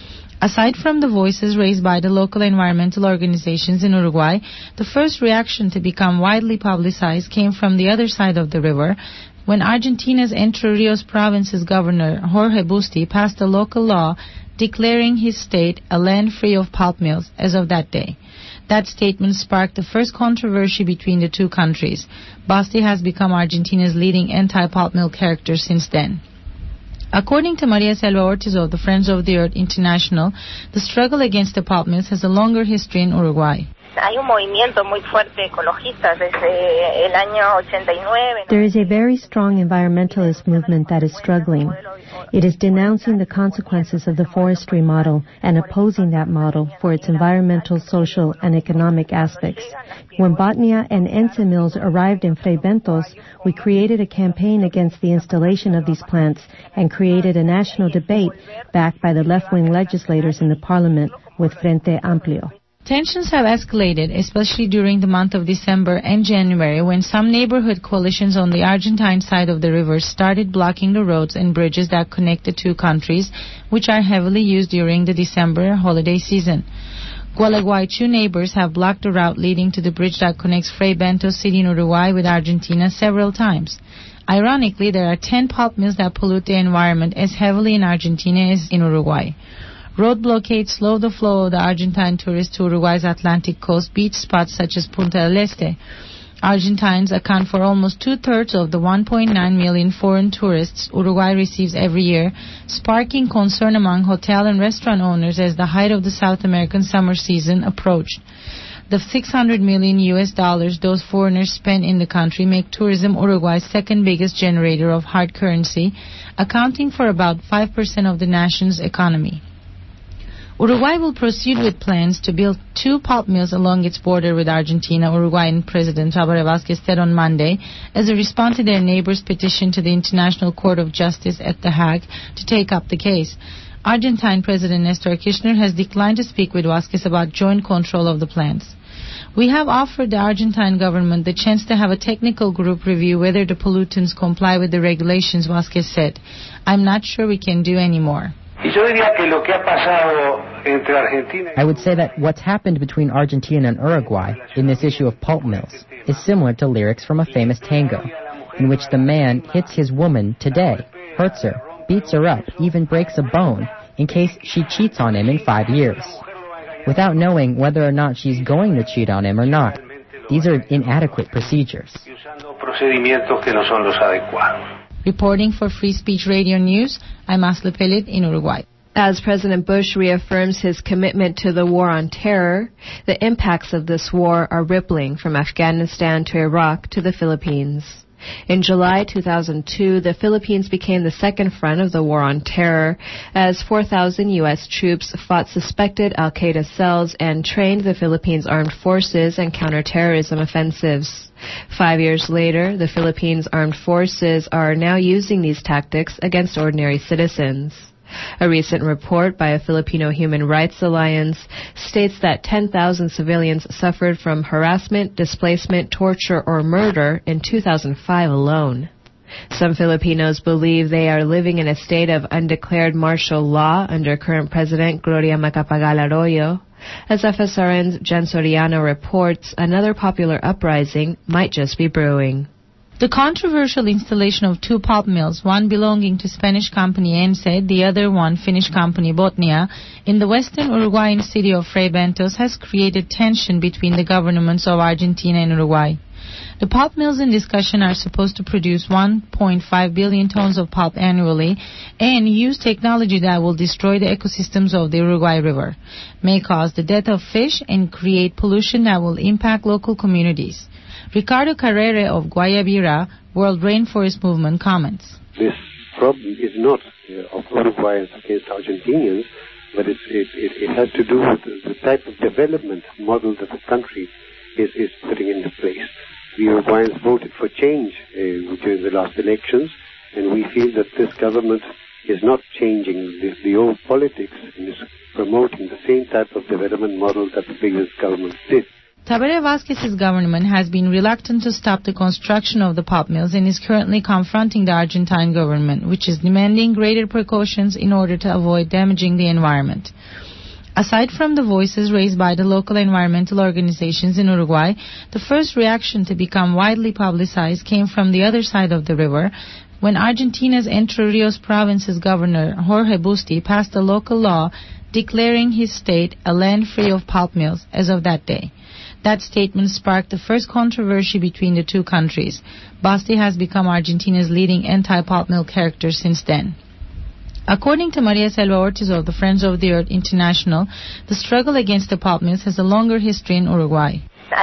Aside from the voices raised by the local environmental organizations in Uruguay, the first reaction to become widely publicized came from the other side of the river, when Argentina's Entre Rios province's governor, Jorge Busti, passed a local law declaring his state a land free of pulp mills as of that day. That statement sparked the first controversy between the two countries. Busti has become Argentina's leading anti-pulp mill character since then. According to Maria Selva Ortiz of the Friends of the Earth International, the struggle against the pulp mills has a longer history in Uruguay.
There is a very strong environmentalist movement that is struggling. It is denouncing the consequences of the forestry model and opposing that model for its environmental, social, and economic aspects. When Botnia and E N S E mills arrived in Fray Bentos, we created a campaign against the installation of these plants and created a national debate backed by the left-wing legislators in the parliament with Frente Amplio.
Tensions have escalated, especially during the month of December and January, when some neighborhood coalitions on the Argentine side of the river started blocking the roads and bridges that connect the two countries, which are heavily used during the December holiday season. Gualeguaychú neighbors have blocked the route leading to the bridge that connects Fray Bentos city in Uruguay with Argentina several times. Ironically, there are ten pulp mills that pollute the environment as heavily in Argentina as in Uruguay. Road blockades slow the flow of the Argentine tourists to Uruguay's Atlantic coast beach spots such as Punta del Este. Argentines account for almost two-thirds of the one point nine million foreign tourists Uruguay receives every year, sparking concern among hotel and restaurant owners as the height of the South American summer season approached. The six hundred million U S dollars those foreigners spend in the country make tourism Uruguay's second biggest generator of hard currency, accounting for about five percent of the nation's economy. Uruguay will proceed with plans to build two pulp mills along its border with Argentina, Uruguayan President Tabaré Vázquez said on Monday, as a response to their neighbors' petition to the International Court of Justice at The Hague to take up the case. Argentine President Néstor Kirchner has declined to speak with Vázquez about joint control of the plants. We have offered the Argentine government the chance to have a technical group review whether the pollutants comply with the regulations, Vázquez said. I'm not sure we can do any more.
I would say that what's happened between Argentina and Uruguay in this issue of pulp mills is similar to lyrics from a famous tango, in which the man hits his woman today, hurts her, beats her up, even breaks a bone, in case she cheats on him in five years, without knowing whether or not she's going to cheat on him or not. These are inadequate procedures.
Reporting for Free Speech Radio News, I'm Asli Pelit in Uruguay.
As President Bush reaffirms his commitment to the war on terror, the impacts of this war are rippling from Afghanistan to Iraq to the Philippines. In July two thousand two, the Philippines became the second front of the war on terror as four thousand U S troops fought suspected al-Qaeda cells and trained the Philippines armed forces in counterterrorism offensives. Five years later, the Philippines armed forces are now using these tactics against ordinary citizens. A recent report by a Filipino Human Rights Alliance states that ten thousand civilians suffered from harassment, displacement, torture, or murder in two thousand five alone. Some Filipinos believe they are living in a state of undeclared martial law under current President Gloria Macapagal Arroyo. As F S R N's Jen Soriano reports, another popular uprising might just be brewing.
The controversial installation of two pulp mills, one belonging to Spanish company Ence, the other one Finnish company Botnia, in the western Uruguayan city of Fray Bentos has created tension between the governments of Argentina and Uruguay. The pulp mills in discussion are supposed to produce one point five billion tons of pulp annually and use technology that will destroy the ecosystems of the Uruguay River, may cause the death of fish, and create pollution that will impact local communities. Ricardo Carrere of Guayabira, World Rainforest Movement, comments.
This problem is not uh, of Uruguayans against Argentinians, but it's, it, it, it has to do with the, the type of development model that the country is, is putting into place. The Uruguayans voted for change uh, during the last elections, and we feel that this government is not changing the, the old politics and is promoting the same type of development model that the previous government did.
Tabaré Vázquez's government has been reluctant to stop the construction of the pulp mills and is currently confronting the Argentine government, which is demanding greater precautions in order to avoid damaging the environment. Aside from the voices raised by the local environmental organizations in Uruguay, the first reaction to become widely publicized came from the other side of the river, when Argentina's Entre Rios province's governor, Jorge Busti, passed a local law declaring his state a land free of pulp mills as of that day. That statement sparked the first controversy between the two countries. Busti has become Argentina's leading anti-pulp mill character since then. According to Maria Selva Ortiz of the Friends of the Earth International, the struggle against the pulp mills has a longer history in Uruguay.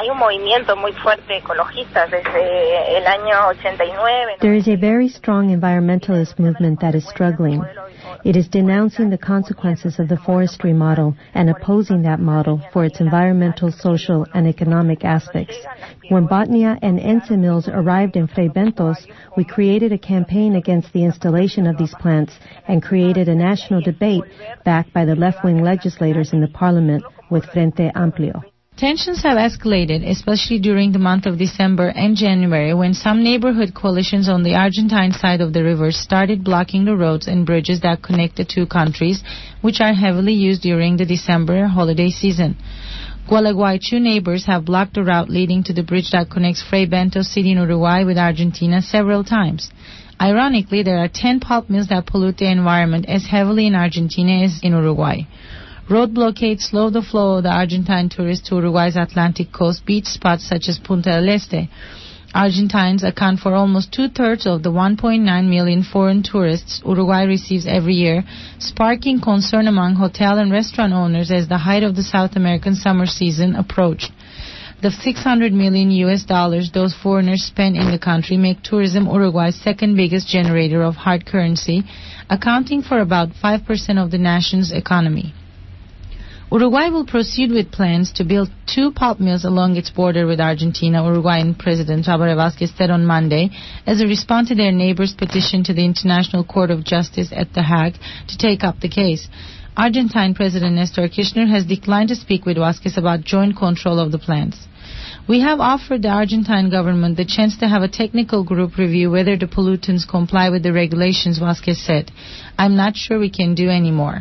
There is a very strong environmentalist movement that is struggling. It is denouncing the consequences of the forestry model and opposing that model for its environmental, social, and economic aspects. When Botnia and Ence mills arrived in Fray Bentos, we created a campaign against the installation of these plants and created a national debate backed by the left-wing legislators in the parliament with Frente Amplio.
Tensions have escalated, especially during the month of December and January, when some neighborhood coalitions on the Argentine side of the river started blocking the roads and bridges that connect the two countries, which are heavily used during the December holiday season. Gualeguaychú neighbors have blocked the route leading to the bridge that connects Fray Bentos City in Uruguay with Argentina several times. Ironically, there are ten pulp mills that pollute the environment as heavily in Argentina as in Uruguay. Road blockades slow the flow of the Argentine tourists to Uruguay's Atlantic coast beach spots such as Punta del Este. Argentines account for almost two-thirds of the one point nine million foreign tourists Uruguay receives every year, sparking concern among hotel and restaurant owners as the height of the South American summer season approached. The six hundred million U S dollars those foreigners spend in the country make tourism Uruguay's second biggest generator of hard currency, accounting for about five percent of the nation's economy. Uruguay will proceed with plans to build two pulp mills along its border with Argentina, Uruguayan President Tabaré Vázquez said on Monday, as a response to their neighbor's petition to the International Court of Justice at The Hague to take up the case. Argentine President Néstor Kirchner has declined to speak with Vázquez about joint control of the plants. We have offered the Argentine government the chance to have a technical group review whether the pollutants comply with the regulations, Vázquez said. I'm not sure we can do any more.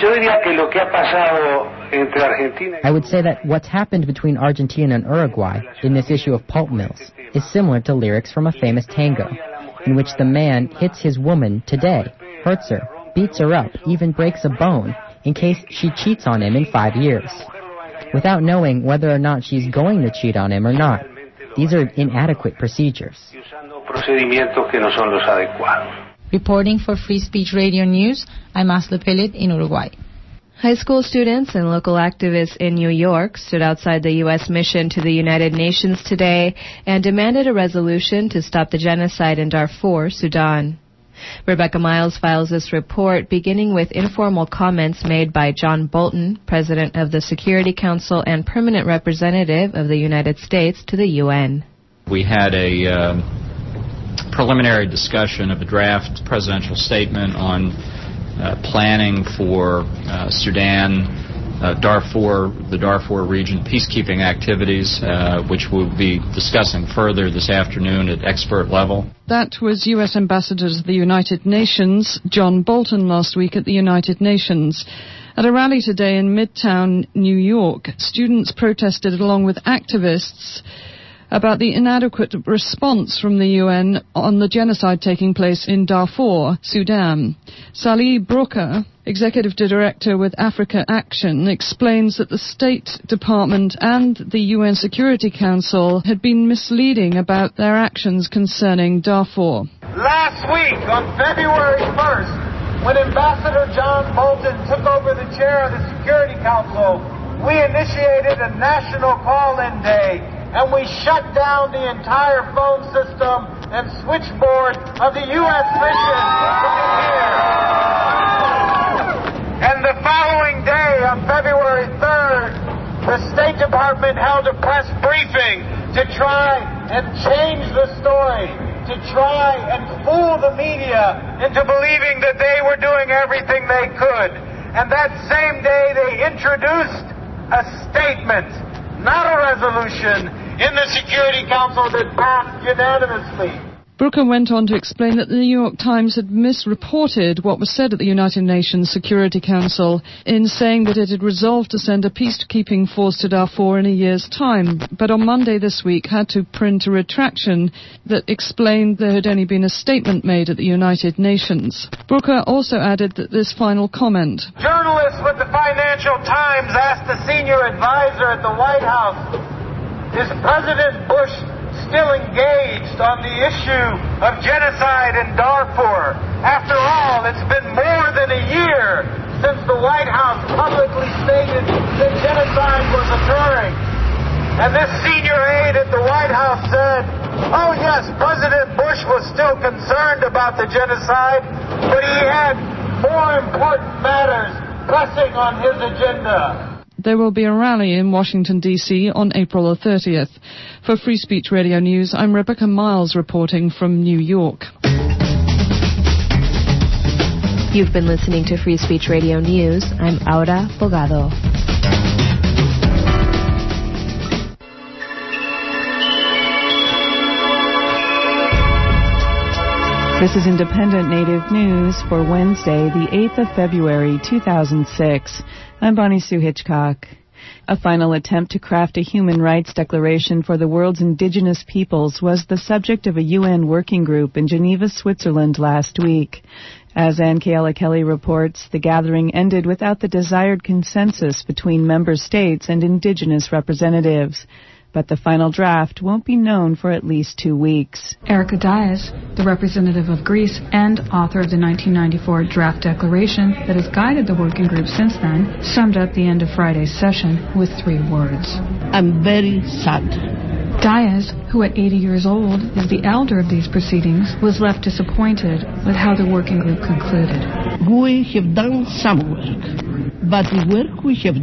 I would say that what's happened between Argentina and Uruguay in this issue of pulp mills is similar to lyrics from a famous tango, in which the man hits his woman today, hurts her, beats her up, even breaks a bone, in case she cheats on him in five years, without knowing whether or not she's going to cheat on him or not. These are inadequate procedures.
Reporting for Free Speech Radio News, I'm Aslı Pelit in Uruguay.
High school students and local activists in New York stood outside the U S mission to the United Nations today and demanded a resolution to stop the genocide in Darfur, Sudan. Rebecca Miles files this report, beginning with informal comments made by John Bolton, President of the Security Council and Permanent Representative of the United States to the U N.
We had a uh, preliminary discussion of a draft presidential statement on uh, planning for uh, Sudan, uh, Darfur, the Darfur region peacekeeping activities, uh, which we'll be discussing further this afternoon at expert level.
That was U S Ambassador to the United Nations, John Bolton, last week at the United Nations. At a rally today in Midtown, New York, students protested along with activists about the inadequate response from the U N on the genocide taking place in Darfur, Sudan. Salih Brooker, Executive Director with Africa Action, explains that the State Department and the U N Security Council had been misleading about their actions concerning Darfur.
Last week, on February first, when Ambassador John Bolton took over the chair of the Security Council, we initiated a national call-in day, and we shut down the entire phone system and switchboard of the U S mission here. And the following day, on February third, the State Department held a press briefing to try and change the story, to try and fool the media into believing that they were doing everything they could. And that same day, they introduced a statement, not a resolution, in the Security Council that passed unanimously.
Brooker went on to explain that the New York Times had misreported what was said at the United Nations Security Council in saying that it had resolved to send a peacekeeping force to Darfur in a year's time, but on Monday this week had to print a retraction that explained there had only been a statement made at the United Nations. Brooker also added that this final comment.
Journalists with the Financial Times asked the senior advisor at the White House, is President Bush still engaged on the issue of genocide in Darfur? After all, it's been more than a year since the White House publicly stated that genocide was occurring. And this senior aide at the White House said, oh yes, President Bush was still concerned about the genocide, but he had more important matters pressing on his agenda.
There will be a rally in Washington, D C on April the thirtieth. For Free Speech Radio News, I'm Rebecca Miles reporting from New York.
You've been listening to Free Speech Radio News. I'm Aura Bogado.
This is Independent Native News for Wednesday, the eighth of February, two thousand six. I'm Bonnie Sue Hitchcock. A final attempt to craft a human rights declaration for the world's indigenous peoples was the subject of a U N working group in Geneva, Switzerland last week. As Ann Kayla Kelly reports, the gathering ended without the desired consensus between member states and indigenous representatives. but the final draft won't be known for at least two weeks.
Erica Dias, the representative of Greece and author of the nineteen ninety-four draft declaration that has guided the working group since then, summed up the end of Friday's session with three words.
I'm very sad.
Dias, who at eighty years old is the elder of these proceedings, was left disappointed with how the working group concluded.
We have done some work, but the work we have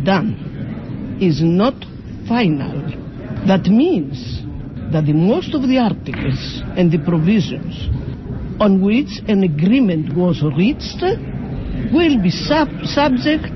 done is not final. That means that the most of the articles and the provisions on which an agreement was reached will be sub- subject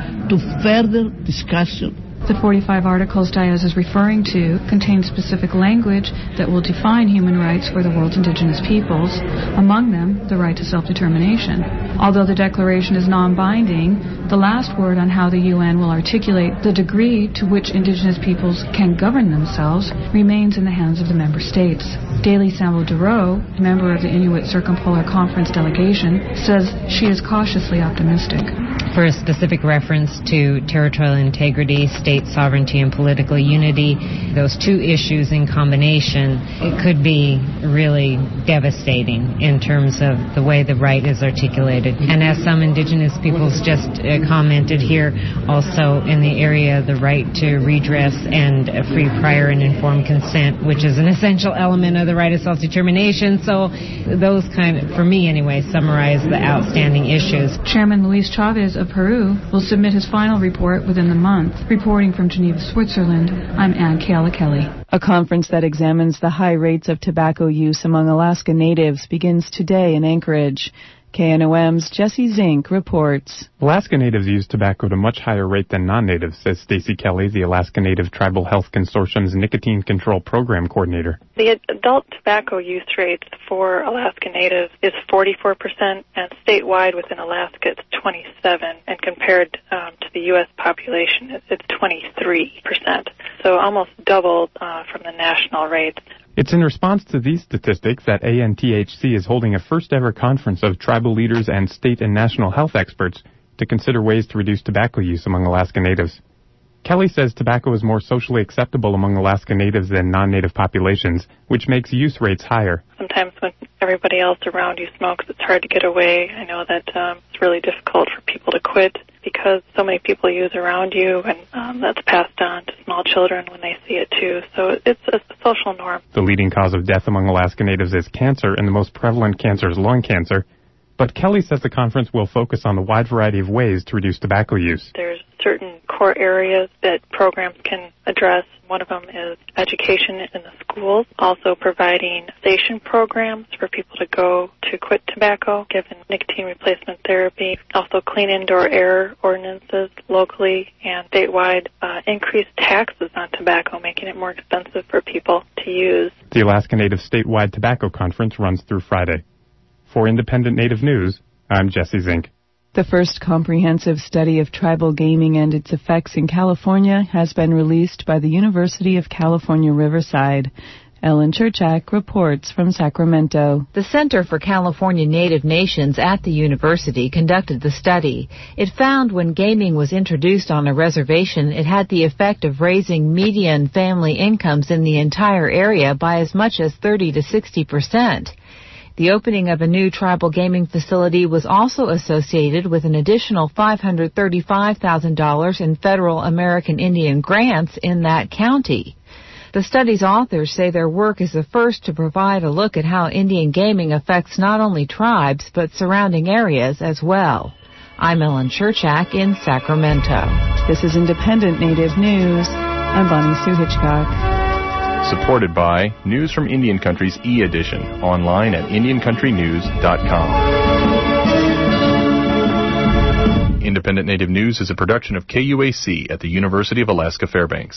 to further discussion.
The forty-five articles Dias is referring to contain specific language that will define human rights for the world's indigenous peoples, among them the right to self-determination. Although the declaration is non-binding, the last word on how the U N will articulate the degree to which indigenous peoples can govern themselves remains in the hands of the member states. Daly Sambo-Duro, member of the Inuit Circumpolar Conference delegation, says she is cautiously optimistic.
For a specific reference to territorial integrity, state sovereignty, and political unity, those two issues in combination, it could be really devastating in terms of the way the right is articulated. And as some indigenous peoples just uh, commented here, also in the area of the right to redress and uh, free, prior, and informed consent, which is an essential element of the right of self-determination. So those kind of, for me anyway, summarize the outstanding issues.
Chairman Luis Chavez of Peru will submit his final report within the month. Reporting from Geneva, Switzerland, I'm Ann Kayla Kelly.
A conference that examines the high rates of tobacco use among Alaska Natives begins today in Anchorage. K N O M's Jesse Zink reports.
Alaska Natives use tobacco at a much higher rate than non-natives, says Stacy Kelly, the Alaska Native Tribal Health Consortium's Nicotine Control Program Coordinator.
The adult tobacco use rate for Alaska Natives is forty-four percent, and statewide within Alaska it's twenty-seven, and compared um, to the U S population it's twenty-three percent, so almost doubled uh, from the national rates.
It's in response to these statistics that A N T H C is holding a first-ever conference of tribal leaders and state and national health experts to consider ways to reduce tobacco use among Alaska Natives. Kelly says tobacco is more socially acceptable among Alaska Natives than non-native populations, which makes use rates higher.
Sometimes when everybody else around you smokes, it's hard to get away. I know that um, it's really difficult for people to quit because so many people use around you, and um, that's passed on to small children when they see it too. So it's a social norm.
The leading cause of death among Alaska Natives is cancer, and the most prevalent cancer is lung cancer. But Kelly says the conference will focus on the wide variety of ways to reduce tobacco use.
There's certain core areas that programs can address. One of them is education in the schools, also providing cessation programs for people to go to quit tobacco, given nicotine replacement therapy, also clean indoor air ordinances locally and statewide, uh, increased taxes on tobacco, making it more expensive for people to use.
The Alaska Native Statewide Tobacco Conference runs through Friday. For Independent Native News, I'm Jesse Zink.
The first comprehensive study of tribal gaming and its effects in California has been released by the University of California, Riverside. Ellen Cherchak reports from Sacramento.
The Center for California Native Nations at the university conducted the study. It found when gaming was introduced on a reservation, it had the effect of raising median family incomes in the entire area by as much as thirty to sixty percent. The opening of a new tribal gaming facility was also associated with an additional five hundred thirty-five thousand dollars in federal American Indian grants in that county. The study's authors say their work is the first to provide a look at how Indian gaming affects not only tribes but surrounding areas as well. I'm Ellen Cherchak in Sacramento.
This is Independent Native News. I'm Bonnie Sue Hitchcock.
Supported by News from Indian Country's e-edition, online at indian country news dot com. Independent Native News is a production of K U A C at the University of Alaska Fairbanks.